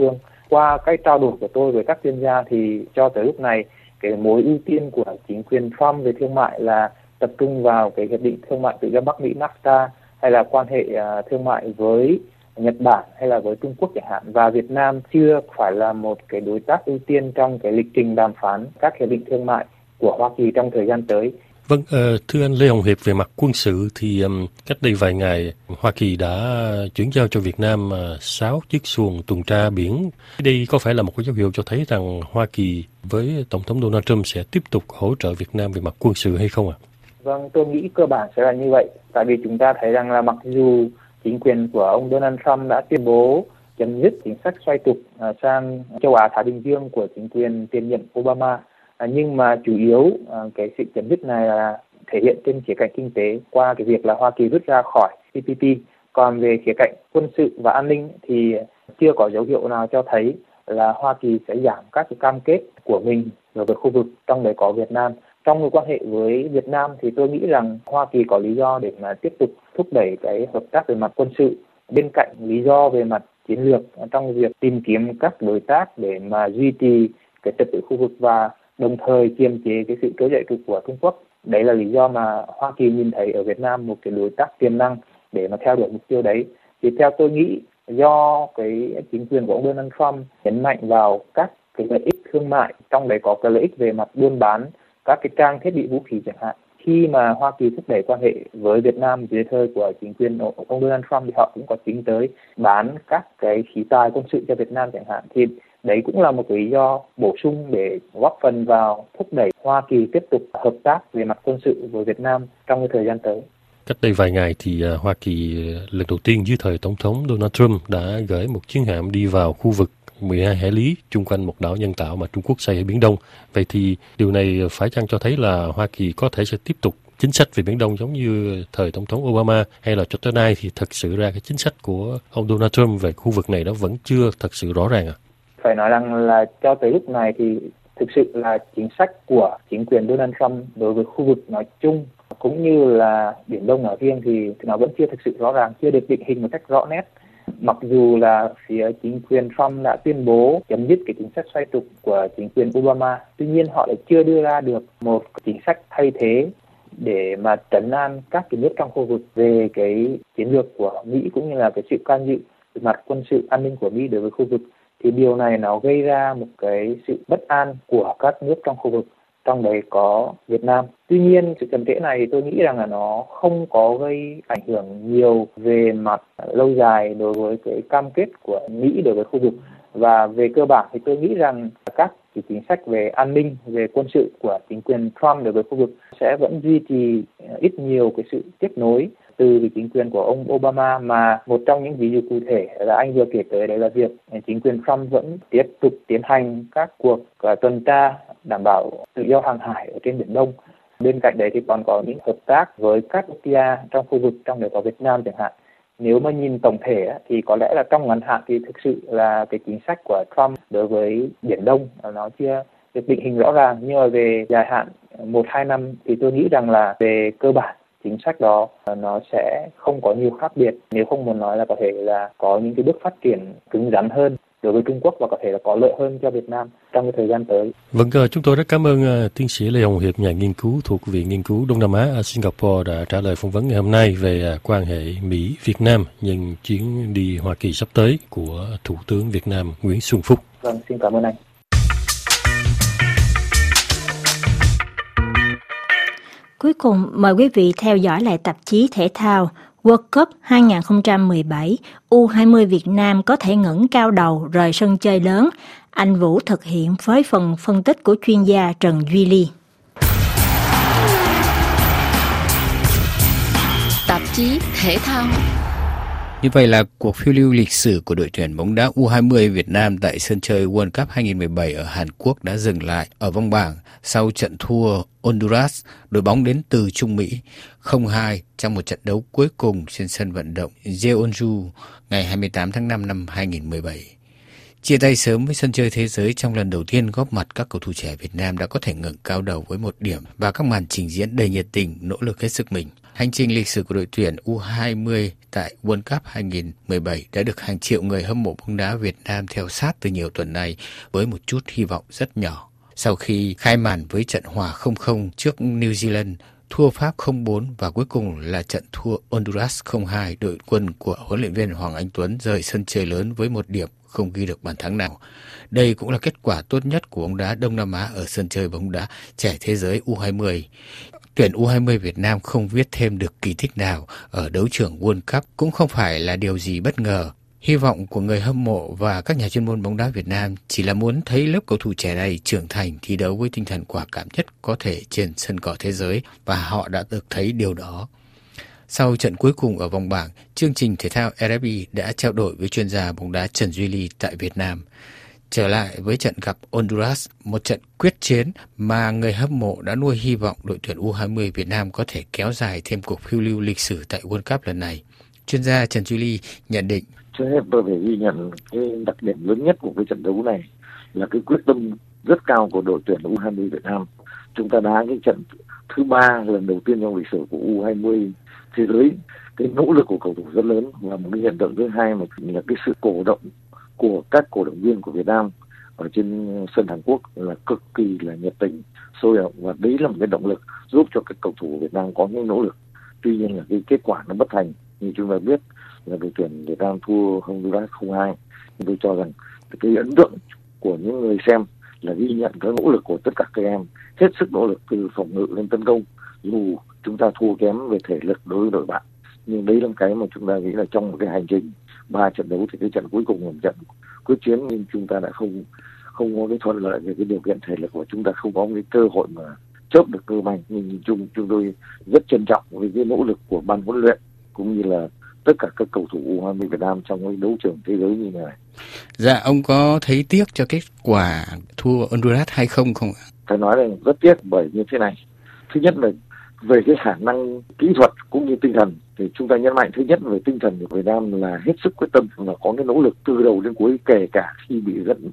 Qua cái trao đổi của tôi với các chuyên gia thì cho tới lúc này cái mối ưu tiên của chính quyền Trump về thương mại là tập trung vào cái hiệp định thương mại tự do Bắc Mỹ NAFTA hay là quan hệ thương mại với Nhật Bản hay là với Trung Quốc chẳng hạn, và Việt Nam chưa phải là một cái đối tác ưu tiên trong cái lịch trình đàm phán các hiệp định thương mại của Hoa Kỳ trong thời gian tới. Vâng, thưa anh Lê Hồng Hiệp, về mặt quân sự thì cách đây vài ngày Hoa Kỳ đã chuyển giao cho Việt Nam 6 chiếc xuồng tuần tra biển. Đây có phải là một cái dấu hiệu cho thấy rằng Hoa Kỳ với Tổng thống Donald Trump sẽ tiếp tục hỗ trợ Việt Nam về mặt quân sự hay không ạ? Vâng, tôi nghĩ cơ bản sẽ là như vậy. Tại vì chúng ta thấy rằng là mặc dù chính quyền của ông Donald Trump đã tuyên bố chấm dứt chính sách xoay trục sang châu Á Thái Bình Dương của chính quyền tiền nhiệm Obama, nhưng mà chủ yếu cái sự chấm dứt này là thể hiện trên khía cạnh kinh tế qua cái việc là Hoa Kỳ rút ra khỏi TPP. Còn về khía cạnh quân sự và an ninh thì chưa có dấu hiệu nào cho thấy là Hoa Kỳ sẽ giảm các cái cam kết của mình đối với khu vực, trong đấy có Việt Nam. Trong mối quan hệ với Việt Nam thì tôi nghĩ rằng Hoa Kỳ có lý do để mà tiếp tục thúc đẩy cái hợp tác về mặt quân sự, bên cạnh lý do về mặt chiến lược trong việc tìm kiếm các đối tác để mà duy trì cái trật tự khu vực và đồng thời kiềm chế cái sự trỗi dậy của Trung Quốc. Đấy là lý do mà Hoa Kỳ nhìn thấy ở Việt Nam một cái đối tác tiềm năng để mà theo đuổi mục tiêu đấy. Thì theo tôi nghĩ do cái chính quyền của ông Donald Trump nhấn mạnh vào các cái lợi ích thương mại, trong đấy có cái lợi ích về mặt buôn bán các cái trang thiết bị vũ khí chẳng hạn. Khi mà Hoa Kỳ thúc đẩy quan hệ với Việt Nam dưới thời của chính quyền ông Donald Trump thì họ cũng có tính tới bán các cái khí tài quân sự cho Việt Nam chẳng hạn. Thì đấy cũng là một cái lý do bổ sung để góp phần vào thúc đẩy Hoa Kỳ tiếp tục hợp tác về mặt quân sự với Việt Nam trong cái thời gian tới. Cách đây vài ngày thì Hoa Kỳ lần đầu tiên dưới thời Tổng thống Donald Trump đã gửi một chiến hạm đi vào khu vực 12 hải lý chung quanh một đảo nhân tạo mà Trung Quốc xây ở Biển Đông. Vậy thì điều này phải chăng cho thấy là Hoa Kỳ có thể sẽ tiếp tục chính sách về Biển Đông giống như thời Tổng thống Obama, hay là cho tới nay thì thật sự ra cái chính sách của ông Donald Trump về khu vực này đó vẫn chưa thật sự rõ ràng ạ? Phải nói rằng là cho tới lúc này thì thực sự là chính sách của chính quyền Donald Trump đối với khu vực nói chung cũng như là Biển Đông nói riêng thì nó vẫn chưa thực sự rõ ràng, chưa được định hình một cách rõ nét. Mặc dù là phía chính quyền Trump đã tuyên bố chấm dứt cái chính sách xoay trục của chính quyền Obama, tuy nhiên họ lại chưa đưa ra được một chính sách thay thế để mà trấn an các cái nước trong khu vực về cái chiến lược của Mỹ cũng như là cái sự can dự về mặt quân sự an ninh của Mỹ đối với khu vực. Thì điều này nó gây ra một cái sự bất an của các nước trong khu vực, trong đấy có Việt Nam. Tuy nhiên sự chậm trễ này tôi nghĩ rằng là nó không có gây ảnh hưởng nhiều về mặt lâu dài đối với cái cam kết của Mỹ đối với khu vực. Và về cơ bản thì tôi nghĩ rằng các cái chính sách về an ninh, về quân sự của chính quyền Trump đối với khu vực sẽ vẫn duy trì ít nhiều cái sự tiếp nối từ chính quyền của ông Obama, mà một trong những ví dụ cụ thể là anh vừa kể tới đấy là việc chính quyền Trump vẫn tiếp tục tiến hành các cuộc tuần tra đảm bảo tự do hàng hải ở trên Biển Đông. Bên cạnh đấy thì còn có những hợp tác với các quốc gia trong khu vực, trong đó có Việt Nam chẳng hạn. Nếu mà nhìn tổng thể thì có lẽ là trong ngắn hạn thì thực sự là cái chính sách của Trump đối với Biển Đông nó chưa được định hình rõ ràng, nhưng mà về dài hạn 1-2 năm thì tôi nghĩ rằng là về cơ bản chính sách đó nó sẽ không có nhiều khác biệt, nếu không muốn nói là có thể là có những cái bước phát triển cứng rắn hơn đối với Trung Quốc và có thể là có lợi hơn cho Việt Nam trong cái thời gian tới. Vâng, chúng tôi rất cảm ơn tiến sĩ Lê Hồng Hiệp, nhà nghiên cứu thuộc Viện Nghiên cứu Đông Nam Á ở Singapore đã trả lời phỏng vấn ngày hôm nay về quan hệ Mỹ-Việt Nam nhân chuyến đi Hoa Kỳ sắp tới của Thủ tướng Việt Nam Nguyễn Xuân Phúc. Vâng, xin cảm ơn anh. Cuối cùng, mời quý vị theo dõi lại tạp chí thể thao World Cup 2017, U20 Việt Nam có thể ngẩng cao đầu rời sân chơi lớn. Anh Vũ thực hiện với phần phân tích của chuyên gia Trần Duy Ly. Tạp chí thể thao. Như vậy là cuộc phiêu lưu lịch sử của đội tuyển bóng đá U20 Việt Nam tại sân chơi World Cup 2017 ở Hàn Quốc đã dừng lại ở vòng bảng sau trận thua Honduras, đội bóng đến từ Trung Mỹ 0-2 trong một trận đấu cuối cùng trên sân vận động Jeonju ngày 28 tháng 5 năm 2017. Chia tay sớm với sân chơi thế giới trong lần đầu tiên góp mặt, các cầu thủ trẻ Việt Nam đã có thể ngẩng cao đầu với 1 điểm và các màn trình diễn đầy nhiệt tình, nỗ lực hết sức mình. Hành trình lịch sử của đội tuyển U20 tại World Cup 2017 đã được hàng triệu người hâm mộ bóng đá Việt Nam theo sát từ nhiều tuần nay với một chút hy vọng rất nhỏ. Sau khi khai màn với trận hòa 0-0 trước New Zealand, thua Pháp 0-4 và cuối cùng là trận thua Honduras 0-2, đội quân của huấn luyện viên Hoàng Anh Tuấn rời sân chơi lớn với 1 điểm, không ghi được bàn thắng nào. Đây cũng là kết quả tốt nhất của bóng đá Đông Nam Á ở sân chơi bóng đá trẻ thế giới U20. Tuyển U20 Việt Nam không viết thêm được kỳ tích nào ở đấu trường World Cup cũng không phải là điều gì bất ngờ. Hy vọng của người hâm mộ và các nhà chuyên môn bóng đá Việt Nam chỉ là muốn thấy lớp cầu thủ trẻ này trưởng thành thi đấu với tinh thần quả cảm nhất có thể trên sân cỏ thế giới, và họ đã được thấy điều đó. Sau trận cuối cùng ở vòng bảng, chương trình thể thao RFI đã trao đổi với chuyên gia bóng đá Trần Duy Ly tại Việt Nam. Trở lại với trận gặp Honduras, một trận quyết chiến mà người hâm mộ đã nuôi hy vọng đội tuyển U20 Việt Nam có thể kéo dài thêm cuộc phiêu lưu lịch sử tại World Cup lần này. Chuyên gia Trần Duy Ly nhận định: Trước hết tôi phải ghi nhận cái đặc điểm lớn nhất của cái trận đấu này là cái quyết tâm rất cao của đội tuyển U20 Việt Nam. Chúng ta đá cái trận thứ 3 lần đầu tiên trong lịch sử của U20 thế giới. Cái nỗ lực của cầu thủ rất lớn, và một cái hiện tượng thứ hai là cái sự cổ động của các cổ động viên của Việt Nam ở trên sân Hàn Quốc là cực kỳ là nhiệt tình, sôi động, và đấy là một cái động lực giúp cho các cầu thủ Việt Nam có những nỗ lực. Tuy nhiên là cái kết quả nó bất thành, như chúng ta biết là đội tuyển Việt Nam thua Honduras 0-2. Tôi cho rằng cái ấn tượng của những người xem là ghi nhận cái nỗ lực của tất cả các em, hết sức nỗ lực từ phòng ngự đến tấn công, dù chúng ta thua kém về thể lực đối với đội bạn. Nhưng đấy là cái mà chúng ta nghĩ là trong một cái hành trình 3 trận đấu thì cái trận cuối cùng là một trận quyết chiến, nhưng chúng ta đã không có cái thuận lợi về cái điều kiện thể lực, và chúng ta không có cái cơ hội mà chớp được cơ may. Nhưng nhìn chung chúng tôi rất trân trọng với cái nỗ lực của ban huấn luyện cũng như là tất cả các cầu thủ U20 Việt Nam trong cái đấu trường thế giới như này. Dạ, ông có thấy tiếc cho kết quả thua Honduras hay không ạ? Phải nói là rất tiếc, bởi như thế này. Thứ nhất là về cái khả năng kỹ thuật cũng như tinh thần, thì chúng ta nhấn mạnh thứ nhất về tinh thần của Việt Nam là hết sức quyết tâm và có cái nỗ lực từ đầu đến cuối, kể cả khi bị dẫn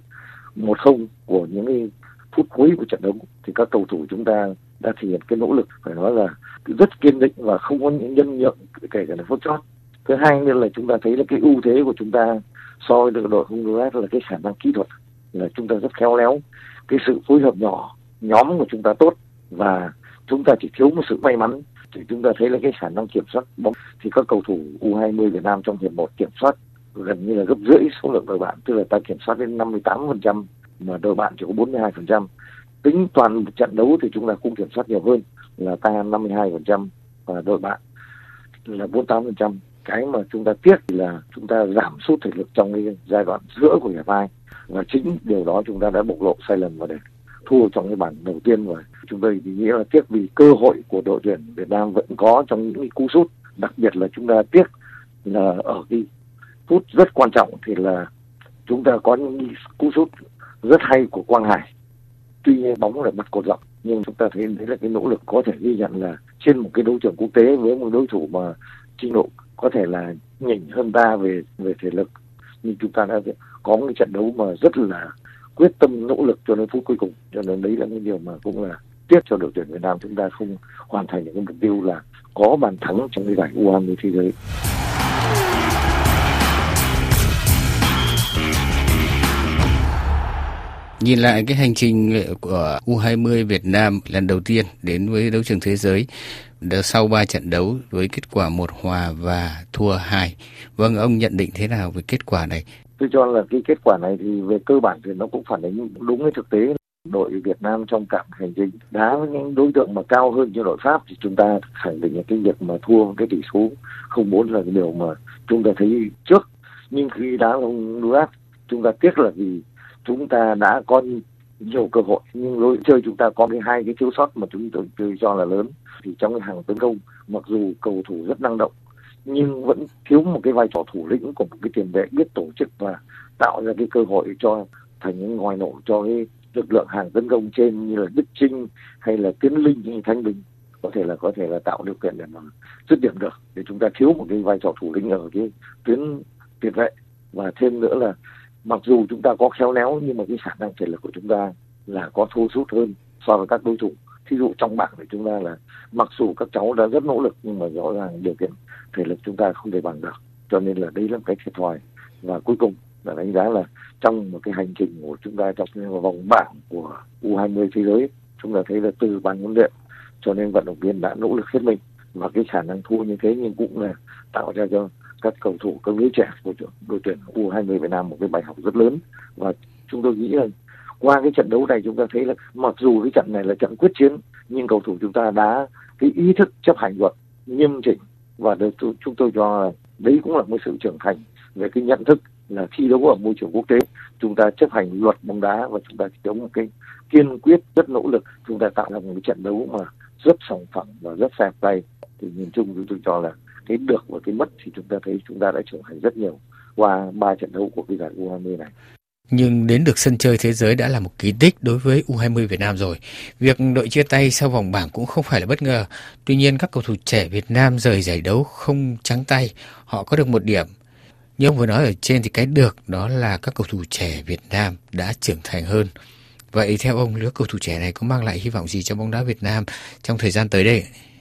1-0 của những cái phút cuối của trận đấu thì các cầu thủ chúng ta đã thể hiện cái nỗ lực phải nói là rất kiên định và không có những nhân nhượng kể cả là phút chót. Thứ hai nữa là chúng ta thấy là cái ưu thế của chúng ta so với đội Honduras là cái khả năng kỹ thuật, là chúng ta rất khéo léo, cái sự phối hợp nhóm của chúng ta tốt, và chúng ta chỉ thiếu một sự may mắn. Thì chúng ta thấy là cái khả năng kiểm soát bóng thì các cầu thủ U20 Việt Nam trong hiệp 1 kiểm soát gần như là gấp rưỡi số lượng đội bạn, tức là ta kiểm soát đến 58% mà đội bạn chỉ có 42%. Tính toàn một trận đấu thì chúng ta cũng kiểm soát nhiều hơn, là ta 52% và đội bạn là 48%. Cái mà chúng ta tiếc là chúng ta giảm sút thể lực trong cái giai đoạn giữa của hiệp 2, và chính điều đó chúng ta đã bộc lộ sai lầm và để thua trong cái bảng đầu tiên. Và chúng tôi thì nghĩ là tiếc vì cơ hội của đội tuyển Việt Nam vẫn có trong những cái cú sút, đặc biệt là chúng ta tiếc là ở cái phút rất quan trọng thì là chúng ta có những cú sút rất hay của Quang Hải. Tuy nhiên bóng lại bật cột dọc, nhưng chúng ta thấy đấy là cái nỗ lực có thể ghi nhận là trên một cái đấu trường quốc tế với một đối thủ mà trình độ có thể là nhỉnh hơn ta về thể lực, nhưng chúng ta đã có một cái trận đấu mà rất là quyết tâm nỗ lực cho đến phút cuối cùng. Cho nên đấy là cái điều mà cũng là tiếc cho đội tuyển Việt Nam, chúng ta không hoàn thành được cái mục tiêu là có bàn thắng trong cái giải U20 thế giới. Nhìn lại cái hành trình của U20 Việt Nam lần đầu tiên đến với đấu trường thế giới sau 3 trận đấu với kết quả 1 hòa và thua 2. Vâng, ông nhận định thế nào về kết quả này? Tôi cho là cái kết quả này thì về cơ bản thì nó cũng phản ánh đúng cái thực tế. Đội Việt Nam trong cả hành trình đá với những đối tượng mà cao hơn như đội Pháp thì chúng ta khẳng định là cái việc mà thua cái tỷ số 0-4 là cái điều mà chúng ta thấy trước. Nhưng khi đá Honduras chúng ta tiếc là vì chúng ta đã có nhiều cơ hội, nhưng lối chơi chúng ta có hai cái thiếu sót mà chúng tôi cho là lớn. Thì trong cái hàng tấn công, mặc dù cầu thủ rất năng động nhưng vẫn thiếu một cái vai trò thủ lĩnh của một cái tiền vệ biết tổ chức và tạo ra cái cơ hội cho thành những ngòi nổ cho cái lực lượng hàng tấn công trên như là Đức Chinh hay là Tiến Linh hay Thanh Bình có thể là tạo điều kiện để mà dứt điểm được. Thì chúng ta thiếu một cái vai trò thủ lĩnh ở cái tuyến tiền vệ, và thêm nữa là mặc dù chúng ta có khéo léo nhưng mà cái khả năng thể lực của chúng ta là có thua sút hơn so với các đối thủ. Thí dụ trong bảng của chúng ta là mặc dù các cháu đã rất nỗ lực nhưng mà rõ ràng điều kiện thể lực chúng ta không thể bằng được, cho nên là đấy là một cái thiệt thòi. Và cuối cùng là đánh giá là trong một cái hành trình của chúng ta trong vòng bảng của U20 thế giới, chúng ta thấy là từ ban huấn luyện cho nên vận động viên đã nỗ lực hết mình, và cái khả năng thua như thế nhưng cũng là tạo ra cho các cầu thủ, các lứa trẻ của đội tuyển U20 Việt Nam một cái bài học rất lớn. Và chúng tôi nghĩ là qua cái trận đấu này chúng ta thấy là mặc dù cái trận này là trận quyết chiến nhưng cầu thủ chúng ta đã cái ý thức chấp hành luật nghiêm chỉnh, và chúng tôi cho đấy cũng là một sự trưởng thành về cái nhận thức là thi đấu ở môi trường quốc tế chúng ta chấp hành luật bóng đá và chúng ta thi đấu một cái kiên quyết, rất nỗ lực, chúng ta tạo ra một cái trận đấu mà rất sòng phẳng và rất fair play. Thì nhìn chung chúng tôi cho là cái được và cái mất thì chúng ta thấy chúng ta đã trưởng thành rất nhiều qua 3 trận đấu của cái giải U20 này. Nhưng đến được sân chơi thế giới đã là một kỳ tích đối với U20 Việt Nam rồi. Việc đội chia tay sau vòng bảng cũng không phải là bất ngờ. Tuy nhiên các cầu thủ trẻ Việt Nam rời giải đấu không trắng tay, họ có được 1 điểm. Như ông vừa nói ở trên thì cái được đó là các cầu thủ trẻ Việt Nam đã trưởng thành hơn. Vậy theo ông, lứa cầu thủ trẻ này có mang lại hy vọng gì cho bóng đá Việt Nam trong thời gian tới đây?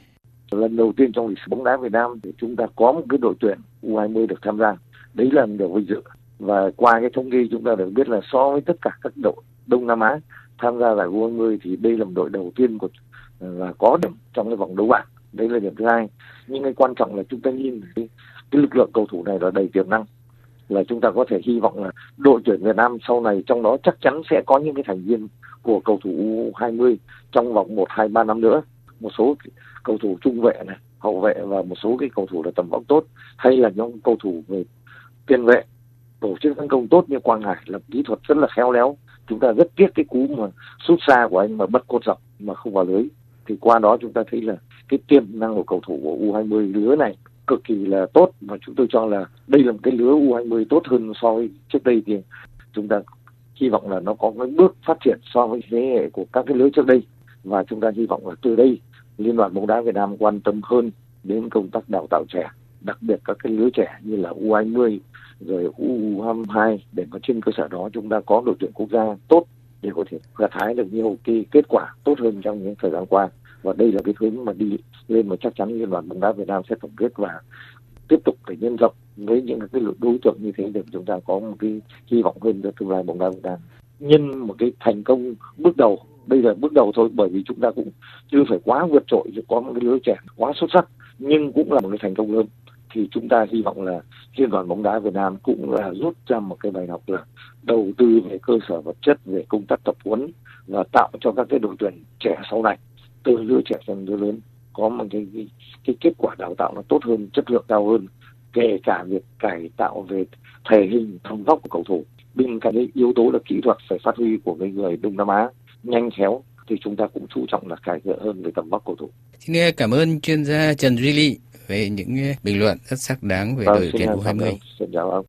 Lần đầu tiên trong lịch sử bóng đá Việt Nam thì chúng ta có một cái đội tuyển U20 được tham gia. Đấy là một điều vinh dự. Và qua cái thống kê chúng ta được biết là so với tất cả các đội Đông Nam Á tham gia giải U20 thì đây là một đội đầu tiên là có điểm trong cái vòng đấu bảng. Đấy là điểm thứ hai. Nhưng cái quan trọng là chúng ta nhìn cái lực lượng cầu thủ này là đầy tiềm năng. Là chúng ta có thể hy vọng là đội tuyển Việt Nam sau này trong đó chắc chắn sẽ có những cái thành viên của cầu thủ U20 trong vòng 1-2-3 năm nữa. Một số cầu thủ trung vệ này, hậu vệ và một số cái cầu thủ là tầm vóc tốt, hay là những cầu thủ về tiền vệ tổ chức tấn công tốt như Quang Hải là kỹ thuật rất là khéo léo. Chúng ta rất tiếc cái cú mà sút xa của anh mà bật cột dọc mà không vào lưới. Thì qua đó chúng ta thấy là cái tiềm năng của cầu thủ của U20 lứa này cực kỳ là tốt, và chúng tôi cho là đây là một cái lứa U20 tốt hơn so với trước đây. Thì chúng ta hy vọng là nó có cái bước phát triển so với thế hệ của các cái lứa trước đây, và chúng ta hy vọng là từ đây Liên đoàn bóng đá Việt Nam quan tâm hơn đến công tác đào tạo trẻ, đặc biệt các cái lứa trẻ như là U20 rồi U22, để mà trên cơ sở đó chúng ta có đội tuyển quốc gia tốt để có thể gặt hái được nhiều cái kết quả tốt hơn trong những thời gian qua. Và đây là cái hướng mà đi lên mà chắc chắn Liên đoàn bóng đá Việt Nam sẽ tổng kết và tiếp tục để nhân rộng với những cái đối tượng như thế để chúng ta có một cái hy vọng hơn cho tương lai bóng đá Việt Nam. Nhân một cái thành công bước đầu, đây là bước đầu thôi, bởi vì chúng ta cũng chưa phải quá vượt trội, có một cái lứa trẻ quá xuất sắc, nhưng cũng là một cái thành công lớn. Thì chúng ta hy vọng là Liên đoàn bóng đá Việt Nam cũng là rút ra một cái bài học là đầu tư về cơ sở vật chất, về công tác tập huấn và tạo cho các cái đội tuyển trẻ sau này từ lứa trẻ sang lứa lớn có một cái kết quả đào tạo nó tốt hơn, chất lượng cao hơn, kể cả việc cải tạo về thể hình, tầm vóc của cầu thủ. Bên cạnh cái yếu tố là kỹ thuật phải phát huy của cái người Đông Nam Á nhanh khéo, thì chúng ta cũng chú trọng là cải thiện hơn về tầm vóc cầu thủ. Xin cảm ơn chuyên gia Trần Duy Ly về những bình luận rất xác đáng về đội tuyển U20. Xin chào ông.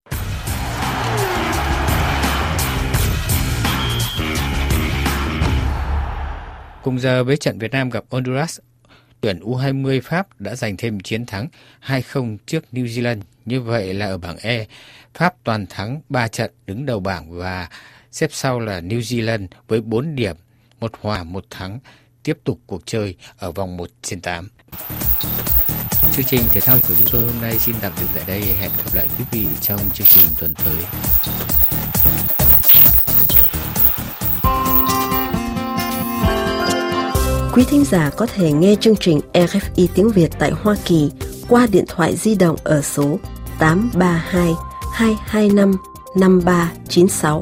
Cùng giờ với trận Việt Nam gặp Honduras, tuyển U20 Pháp đã giành thêm chiến thắng 2-0 trước New Zealand. Như vậy là ở bảng E, Pháp toàn thắng 3 trận đứng đầu bảng và xếp sau là New Zealand với 4 điểm, 1 hòa 1 thắng, tiếp tục cuộc chơi ở vòng 1/8. Chương trình thể thao của chúng tôi hôm nay xin tạm dừng tại đây. Hẹn gặp lại quý vị trong chương trình tuần tới. Quý thính giả có thể nghe chương trình RFI tiếng Việt tại Hoa Kỳ qua điện thoại di động ở số 832 225 5396.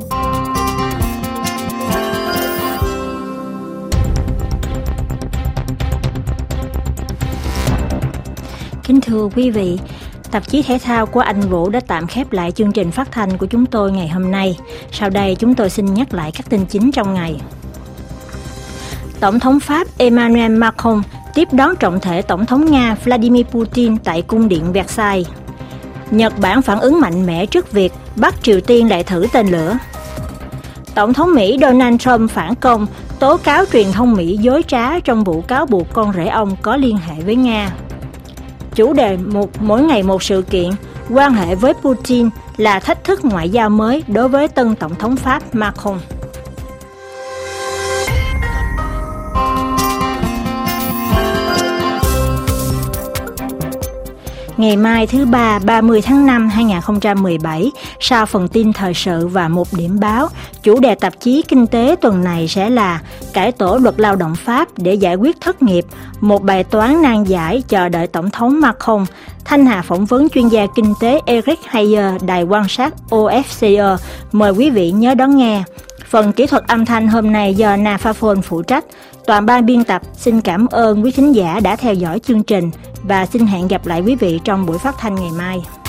Kính thưa quý vị, tạp chí thể thao của Anh Vũ đã tạm khép lại chương trình phát thanh của chúng tôi ngày hôm nay. Sau đây chúng tôi xin nhắc lại các tin chính trong ngày. Tổng thống Pháp Emmanuel Macron tiếp đón trọng thể Tổng thống Nga Vladimir Putin tại cung điện Versailles. Nhật Bản phản ứng mạnh mẽ trước việc Bắc Triều Tiên lại thử tên lửa. Tổng thống Mỹ Donald Trump phản công, tố cáo truyền thông Mỹ dối trá trong vụ cáo buộc con rể ông có liên hệ với Nga. Chủ đề mỗi ngày một sự kiện, quan hệ với Putin là thách thức ngoại giao mới đối với tân Tổng thống Pháp Macron. Ngày mai thứ Ba 30 tháng 5 2017, sau phần tin thời sự và một điểm báo, chủ đề tạp chí Kinh tế tuần này sẽ là cải tổ luật lao động Pháp để giải quyết thất nghiệp, một bài toán nan giải chờ đợi Tổng thống Macron. Thanh Hà phỏng vấn chuyên gia kinh tế Eric Hayer, đài quan sát OFCE. Mời quý vị nhớ đón nghe. Phần kỹ thuật âm thanh hôm nay do Na Pha Phôn phụ trách. Toàn ban biên tập xin cảm ơn quý thính giả đã theo dõi chương trình và xin hẹn gặp lại quý vị trong buổi phát thanh ngày mai.